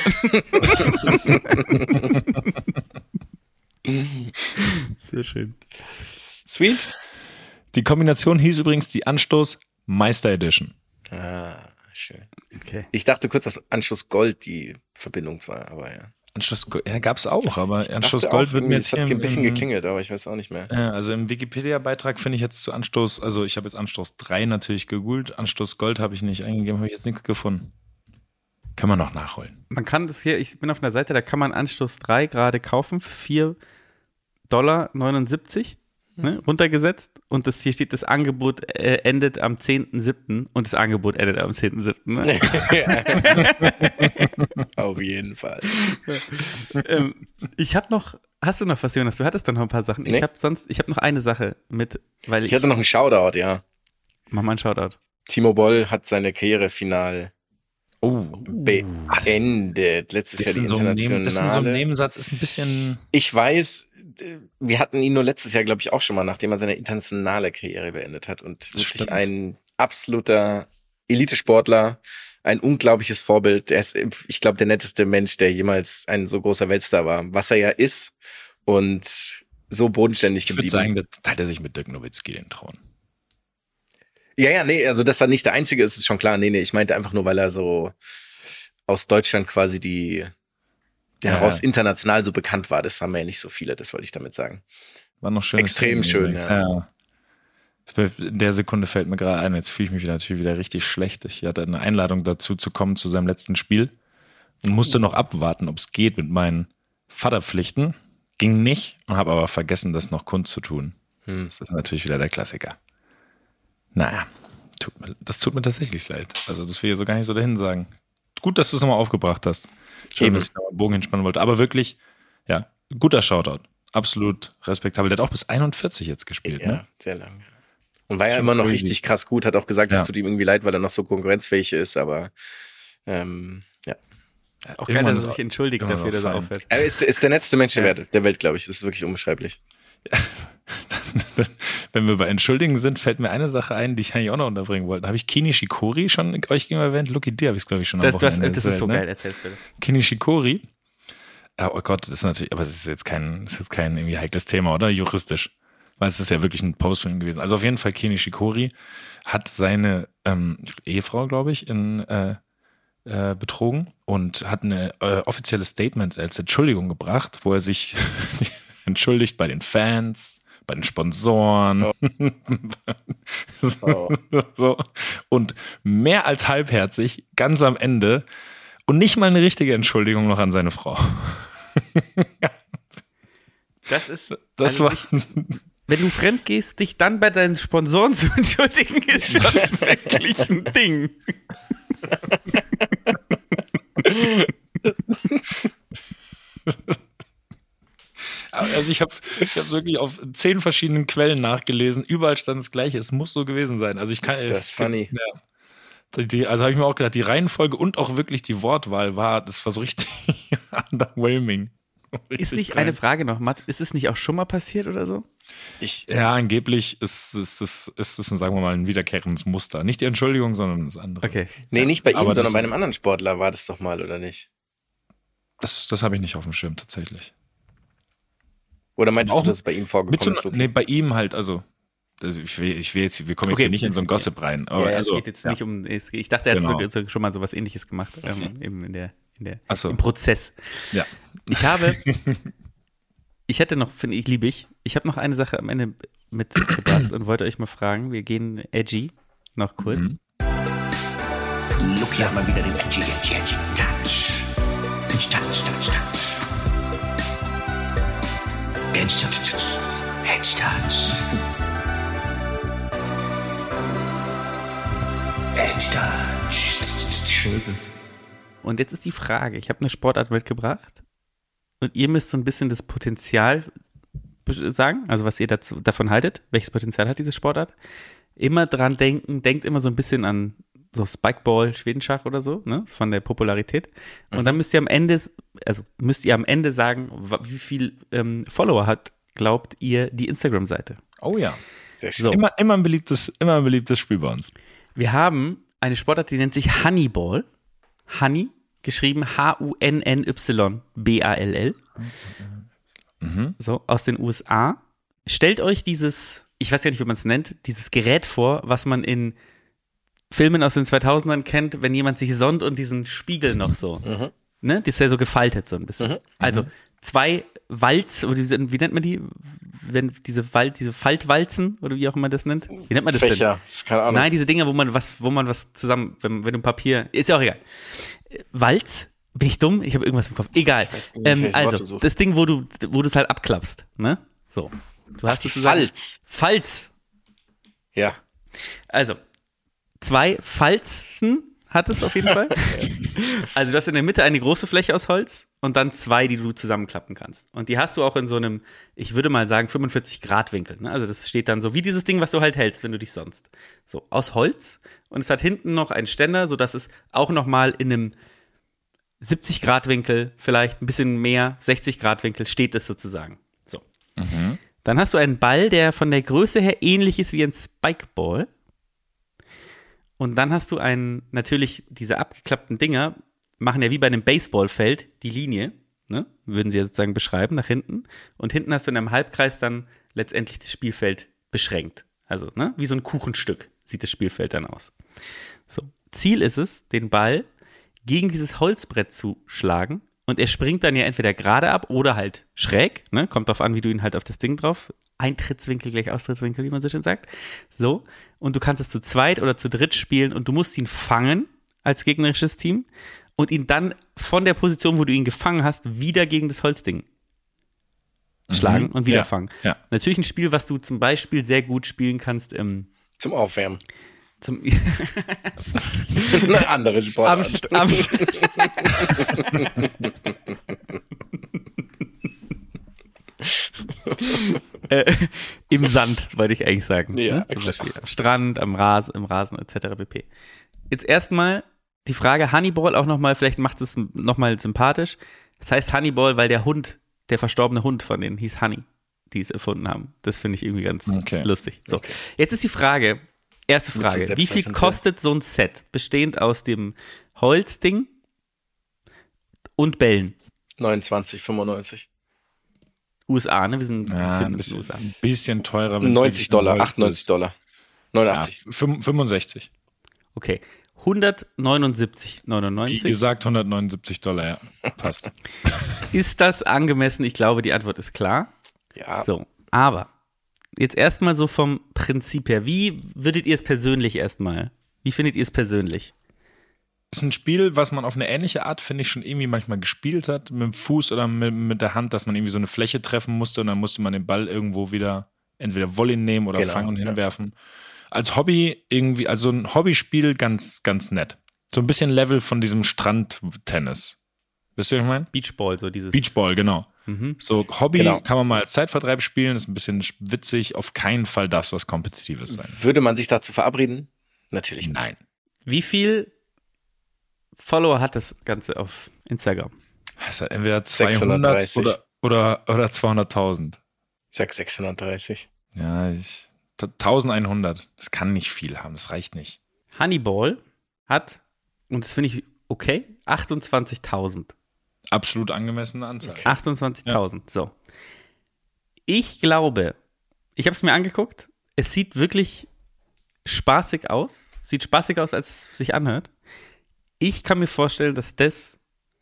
Sehr schön. Sweet. Die Kombination hieß übrigens die Anstoß Meister Edition. Ah, schön. Okay. Ich dachte kurz, dass Anstoß Gold die Verbindung war, aber ja. Anstoß Gold, ja, gab's auch, aber Anstoß Gold wird mir jetzt hier ein bisschen geklingelt, aber ich weiß auch nicht mehr. Ja, also im Wikipedia-Beitrag finde ich jetzt zu Anstoß, also ich habe jetzt Anstoß 3 natürlich gegoogelt, Anstoß Gold habe ich nicht eingegeben, habe ich jetzt nichts gefunden. Kann man noch nachholen. Man kann das hier, ich bin auf einer Seite, da kann man Anstoß 3 gerade kaufen für $4,79. Ne, runtergesetzt und hier steht, das Angebot endet am 10.7. und das Angebot endet am 10.7. Ne? Auf jeden Fall. Ich habe noch, hast du noch was, Jonas? Du hattest doch noch ein paar Sachen. Nee. Ich habe noch eine Sache mit, weil ich hatte noch einen Shoutout, ja. Mach mal einen Shoutout. Timo Boll hat seine Karriere final beendet. Letztes Jahr die internationale. Das in so einem Nebensatz ist ein bisschen... Ich weiß, wir hatten ihn nur letztes Jahr, glaube ich, auch schon mal, nachdem er seine internationale Karriere beendet hat. Und wirklich ein absoluter Elitesportler, ein unglaubliches Vorbild. Er ist, ich glaube, der netteste Mensch, der jemals ein so großer Weltstar war. Was er ja ist und so bodenständig geblieben. Ich würde sagen, da teilt er sich mit Dirk Nowitzki den Thron. Ja, nee, also dass er nicht der Einzige ist, ist schon klar. Nee, ich meinte einfach nur, weil er so aus Deutschland quasi heraus international so bekannt war. Das haben wir ja nicht so viele, das wollte ich damit sagen. War noch schön. Extrem schön, ja. In der Sekunde fällt mir gerade ein, jetzt fühle ich mich natürlich wieder richtig schlecht. Ich hatte eine Einladung dazu zu kommen zu seinem letzten Spiel und musste noch abwarten, ob es geht mit meinen Vaterpflichten. Ging nicht und habe aber vergessen, das noch kundzutun. Das ist natürlich wieder der Klassiker. Naja, das tut mir tatsächlich leid. Also das will ich so gar nicht so dahin sagen. Gut, dass du es nochmal aufgebracht hast. Schön, dass ich da mal einen Bogen hinspannen wollte. Aber wirklich, ja, guter Shoutout. Absolut respektabel. Der hat auch bis 41 jetzt gespielt, ja, ne? Sehr lange. Und war ja immer noch richtig krass gut. Hat auch gesagt, es tut ihm irgendwie leid, weil er noch so konkurrenzfähig ist. Aber ja. Auch geil, dass er sich entschuldigt dafür, dass er aufhört. Er ist der netteste Mensch der Welt, glaube ich. Das ist wirklich unbeschreiblich. Ja. Wenn wir bei Entschuldigen sind, fällt mir eine Sache ein, die ich eigentlich auch noch unterbringen wollte. Habe ich Kei Nishikori schon euch gegenüber erwähnt? Lucky dir habe ich es, glaube ich, schon am Wochenende das ist so geil, erzähl's bitte. Kei Nishikori. Oh Gott, das ist natürlich, aber das ist jetzt kein irgendwie heikles Thema, oder? Juristisch. Weil es ist ja wirklich ein Post von ihm gewesen. Also auf jeden Fall Kei Nishikori hat seine Ehefrau, glaube ich, betrogen und hat eine offizielle Statement als Entschuldigung gebracht, wo er sich entschuldigt bei den Fans, bei den Sponsoren. So. Und mehr als halbherzig, ganz am Ende und nicht mal eine richtige Entschuldigung noch an seine Frau. Das war... Wenn du fremd gehst, dich dann bei deinen Sponsoren zu entschuldigen, ist schon wirklich ein Ding. Also ich habe wirklich auf 10 verschiedenen Quellen nachgelesen. Überall stand das Gleiche. Es muss so gewesen sein. Also ist das funny? Ja. Also habe ich mir auch gedacht, die Reihenfolge und auch wirklich die Wortwahl das war so richtig underwhelming. Ist nicht eine Frage noch, Mats, ist es nicht auch schon mal passiert oder so? Ja, angeblich ist es, sagen wir mal, ein wiederkehrendes Muster. Nicht die Entschuldigung, sondern das andere. Okay. Nee, nicht bei ihm, sondern bei einem anderen Sportler war das doch mal, oder nicht? Das habe ich nicht auf dem Schirm, tatsächlich. Oder meintest du, dass es bei ihm vorgekommen ist? Nee, bei ihm halt, also wir kommen jetzt hier nicht in so ein Gossip rein. Aber es geht jetzt nicht um, ich dachte, er hat schon mal sowas Ähnliches gemacht, eben im Prozess. Ja. Ich hätte noch, ich habe noch eine Sache am Ende mitgebracht und wollte euch mal fragen, wir gehen edgy, noch kurz. Lucky hat mal wieder den edgy Touch. Touch. Edge Touch. Und jetzt ist die Frage, ich habe eine Sportart mitgebracht und ihr müsst so ein bisschen das Potenzial sagen, also was ihr davon haltet, welches Potenzial hat diese Sportart. Immer dran denken, denkt immer so ein bisschen an so Spikeball, Schwedenschach oder so, ne, von der Popularität. Und dann müsst ihr am Ende sagen, wie viel Follower hat, glaubt ihr, die Instagram-Seite. Oh ja. Sehr schön. So. Immer ein beliebtes Spiel bei uns. Wir haben eine Sportart, die nennt sich Honeyball. Honey, geschrieben Hunnyball. So, aus den USA. Stellt euch dieses, ich weiß gar nicht, wie man es nennt, dieses Gerät vor, was man in Filmen aus den 2000ern kennt, wenn jemand sich sonnt und diesen Spiegel noch so, ne, das ist ja so gefaltet so ein bisschen. Also 2 Walz, oder wie nennt man die? Wenn diese Faltwalzen oder wie auch immer das nennt. Wie nennt man das Fächer, denn? keine Ahnung. Nein, diese Dinger, wo man was zusammen, wenn du Papier, ist ja auch egal. Walz? Bin ich dumm? Ich habe irgendwas im Kopf. Egal. Nicht, also, das Ding, wo du es halt abklappst, ne? So. Du hast sozusagen Falz. Ja. Also, 2 Falzen hat es auf jeden Fall. Also du hast in der Mitte eine große Fläche aus Holz und dann 2, die du zusammenklappen kannst. Und die hast du auch in so einem, ich würde mal sagen, 45-Grad-Winkel. Ne? Also das steht dann so wie dieses Ding, was du halt hältst, wenn du dich sonst. So, aus Holz. Und es hat hinten noch einen Ständer, sodass es auch nochmal in einem 70-Grad-Winkel, vielleicht ein bisschen mehr, 60-Grad-Winkel steht es sozusagen. So. Dann hast du einen Ball, der von der Größe her ähnlich ist wie ein Spikeball. Und dann hast du natürlich diese abgeklappten Dinger, machen ja wie bei einem Baseballfeld die Linie, ne? Würden sie ja sozusagen beschreiben, nach hinten. Und hinten hast du in einem Halbkreis dann letztendlich das Spielfeld beschränkt. Also, ne? Wie so ein Kuchenstück sieht das Spielfeld dann aus. So. Ziel ist es, den Ball gegen dieses Holzbrett zu schlagen. Und er springt dann ja entweder gerade ab oder halt schräg, ne? Kommt drauf an, wie du ihn halt auf das Ding drauf. Eintrittswinkel gleich Austrittswinkel, wie man so schön sagt. So. Und du kannst es zu zweit oder zu dritt spielen und du musst ihn fangen als gegnerisches Team und ihn dann von der Position, wo du ihn gefangen hast, wieder gegen das Holzding schlagen und wieder fangen. Ja. Natürlich ein Spiel, was du zum Beispiel sehr gut spielen kannst zum Aufwärmen. Eine andere Sportart. Im Sand, wollte ich eigentlich sagen. Ja, ne? Zum Beispiel am Strand, im Rasen etc. pp. Jetzt erstmal die Frage Honeyball auch nochmal, vielleicht macht es nochmal sympathisch. Das heißt Honeyball, weil der verstorbene Hund von denen hieß Honey. die es erfunden haben. Das finde ich irgendwie ganz Okay. lustig. So, Okay. jetzt ist die Frage, erste Mit so Frage, wie viel Selbstreferenziell. kostet so ein Set, bestehend aus dem Holzding und Bällen? 29,95. USA, ne? Wir sind Ja, befinden ein uns in den bisschen, USA. bisschen teurer. wenn's 90 wirklich nur Dollar, Holz 98 ist. Dollar. Ja, 89. 65. Okay, Wie 179,99. gesagt, 179 Dollar, ja. Passt. Ist das angemessen? Ich glaube, die Antwort ist klar. Ja. So, aber jetzt erstmal so vom Prinzip her. Wie würdet ihr es persönlich erstmal? Wie findet ihr es persönlich? Ist ein Spiel, was man auf eine ähnliche Art, finde ich, schon irgendwie manchmal gespielt hat, mit dem Fuß oder mit der Hand, dass man irgendwie so eine Fläche treffen musste und dann musste man den Ball irgendwo wieder entweder Volley nehmen oder Genau, fangen und ja. hinwerfen. Als Hobby irgendwie, also ein Hobbyspiel ganz, ganz nett. So ein bisschen Level von diesem Strandtennis. Wisst ihr, was ich meine? Beachball, so dieses. Beachball, genau. Mhm. So Hobby Genau. kann man mal als Zeitvertreib spielen, ist ein bisschen witzig. Auf keinen Fall darf es was Kompetitives sein. Würde man sich dazu verabreden? Natürlich nicht. Nein. Wie viel Follower hat das Ganze auf Instagram? Es hat entweder 200 630. oder 200.000. Ich sag 630. Ja, 1100. Das kann nicht viel haben, das reicht nicht. Honeyball hat, und das finde ich okay, 28.000. Absolut angemessene Anzahl. 28.000, so. Ich glaube, ich habe es mir angeguckt, es sieht wirklich spaßig aus. Sieht spaßig aus, als es sich anhört. Ich kann mir vorstellen, dass das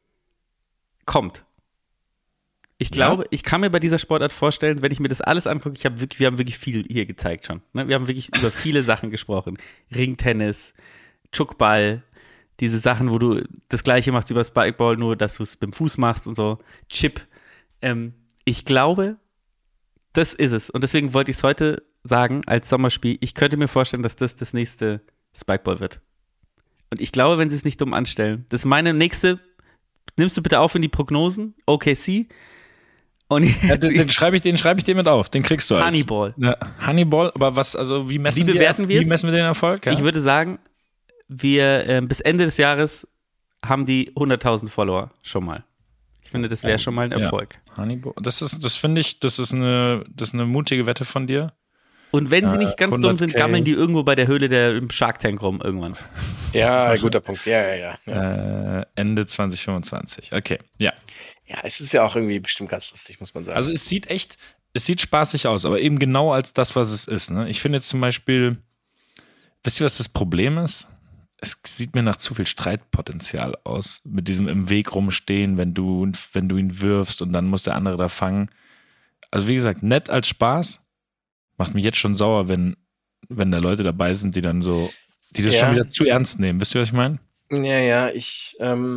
kommt. Ich glaube, ich kann mir bei dieser Sportart vorstellen, wenn ich mir das alles angucke, wir haben wirklich viel hier gezeigt schon. Ne? Wir haben wirklich über viele Sachen gesprochen. Ringtennis, Chuckball, diese Sachen, wo du das Gleiche machst wie bei Spikeball, nur dass du es mit dem Fuß machst und so. Chip. Ich glaube, das ist es. Und deswegen wollte ich es heute sagen, als Sommerspiel, ich könnte mir vorstellen, dass das nächste Spikeball wird. Und ich glaube, wenn sie es nicht dumm anstellen, das ist meine nächste, nimmst du bitte auf in die Prognosen, OKC. Und Ja, den schreibe ich dir mit auf, den kriegst du als. Honeyball. Ja, Honeyball, aber was, also wie messen Wie bewerten wir Wie es? messen wir den Erfolg? Ja? Ich würde sagen, wir bis Ende des Jahres haben die 100.000 Follower schon mal. Ich finde, das wäre schon mal ein Erfolg. Ja. Honeyball, das finde ich, das ist eine mutige Wette von dir. Und wenn sie nicht ganz dumm sind, 100K. gammeln die irgendwo bei der Höhle im Shark Tank rum irgendwann. Ja, guter Punkt. Ja. Ende 2025. Okay, ja. Ja, es ist ja auch irgendwie bestimmt ganz lustig, muss man sagen. Also es sieht spaßig aus, aber eben genau als das, was es ist. Ne? Ich finde jetzt zum Beispiel, wisst ihr, was das Problem ist? Es sieht mir nach zu viel Streitpotenzial aus, mit diesem im Weg rumstehen, wenn du ihn wirfst und dann muss der andere da fangen. Also wie gesagt, nett als Spaß, macht mich jetzt schon sauer, wenn da Leute dabei sind, die dann so, die das schon wieder zu ernst nehmen. Wisst ihr, was ich meine? Ja, ich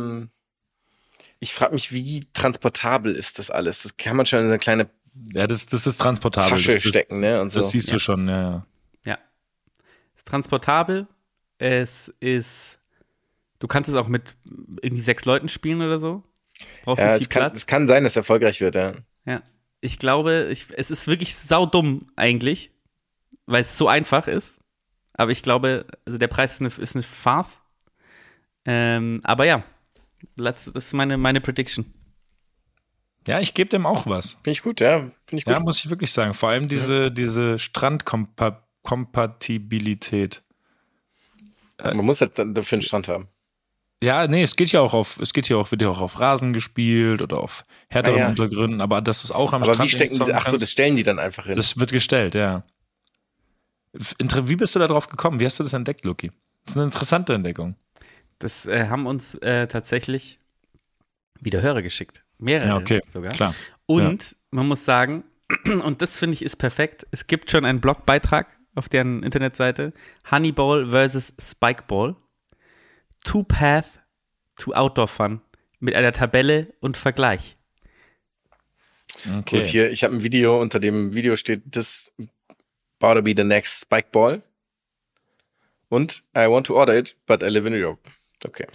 frage mich, wie transportabel ist das alles? Das kann man schon in eine kleine Ja, das ist transportabel. Tasche das, stecken, ne? Und so. Das siehst du schon, ja. Ja. Es ist transportabel. Du kannst es auch mit irgendwie 6 Leuten spielen oder so. Brauchst Ja, nicht viel Platz. es kann sein, dass es erfolgreich wird, ja. Ja. Ich glaube, es ist wirklich saudumm eigentlich, weil es so einfach ist. Aber ich glaube, also der Preis ist eine Farce. Aber ja, das ist meine Prediction. Ja, ich gebe dem auch was. Finde ich gut, ja. Finde ich gut. Ja, muss ich wirklich sagen. Vor allem diese Strandkompatibilität. Man muss halt dann dafür einen Strand haben. Ja, nee, wird ja auch auf Rasen gespielt oder auf härteren Untergründen, aber das ist auch am Aber Strand. wie stecken die, das stellen die dann einfach hin. Das wird gestellt, ja. Wie bist du da drauf gekommen? Wie hast du das entdeckt, Luki? Das ist eine interessante Entdeckung. Das haben uns tatsächlich wieder Hörer geschickt. Mehrere Ja, okay, sogar. klar. Und man muss sagen, und das finde ich ist perfekt, es gibt schon einen Blogbeitrag auf deren Internetseite, Honeyball versus Spikeball, Two Path to Outdoor Fun, mit einer Tabelle und Vergleich. Okay. Gut, hier, ich habe ein Video, unter dem Video steht, this about to be the next Spikeball. Und I want to order it, but I live in Europe. Okay.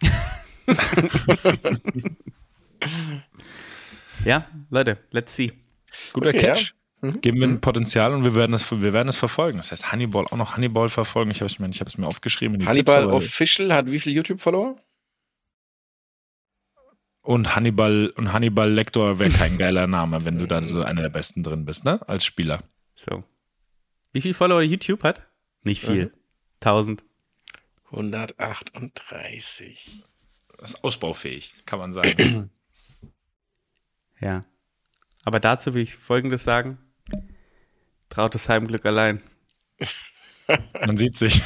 Ja, Leute, let's see. Guter Okay, Catch. ja. Mhm. Geben wir ein Potenzial und wir werden es verfolgen. Das heißt, Honeyball, auch noch Honeyball verfolgen. Ich habe es mir aufgeschrieben. in die Hannibal Tipps, aber- Official hat wie viele YouTube-Follower? Und Hannibal Lecter wäre kein geiler Name, wenn du da so einer der Besten drin bist, ne? Als Spieler. So. Wie viel Follower YouTube hat? Nicht viel. 1000. 138. Das ist ausbaufähig, kann man sagen. Ja. Aber dazu will ich Folgendes sagen. Trautes Heimglück allein. Man sieht sich.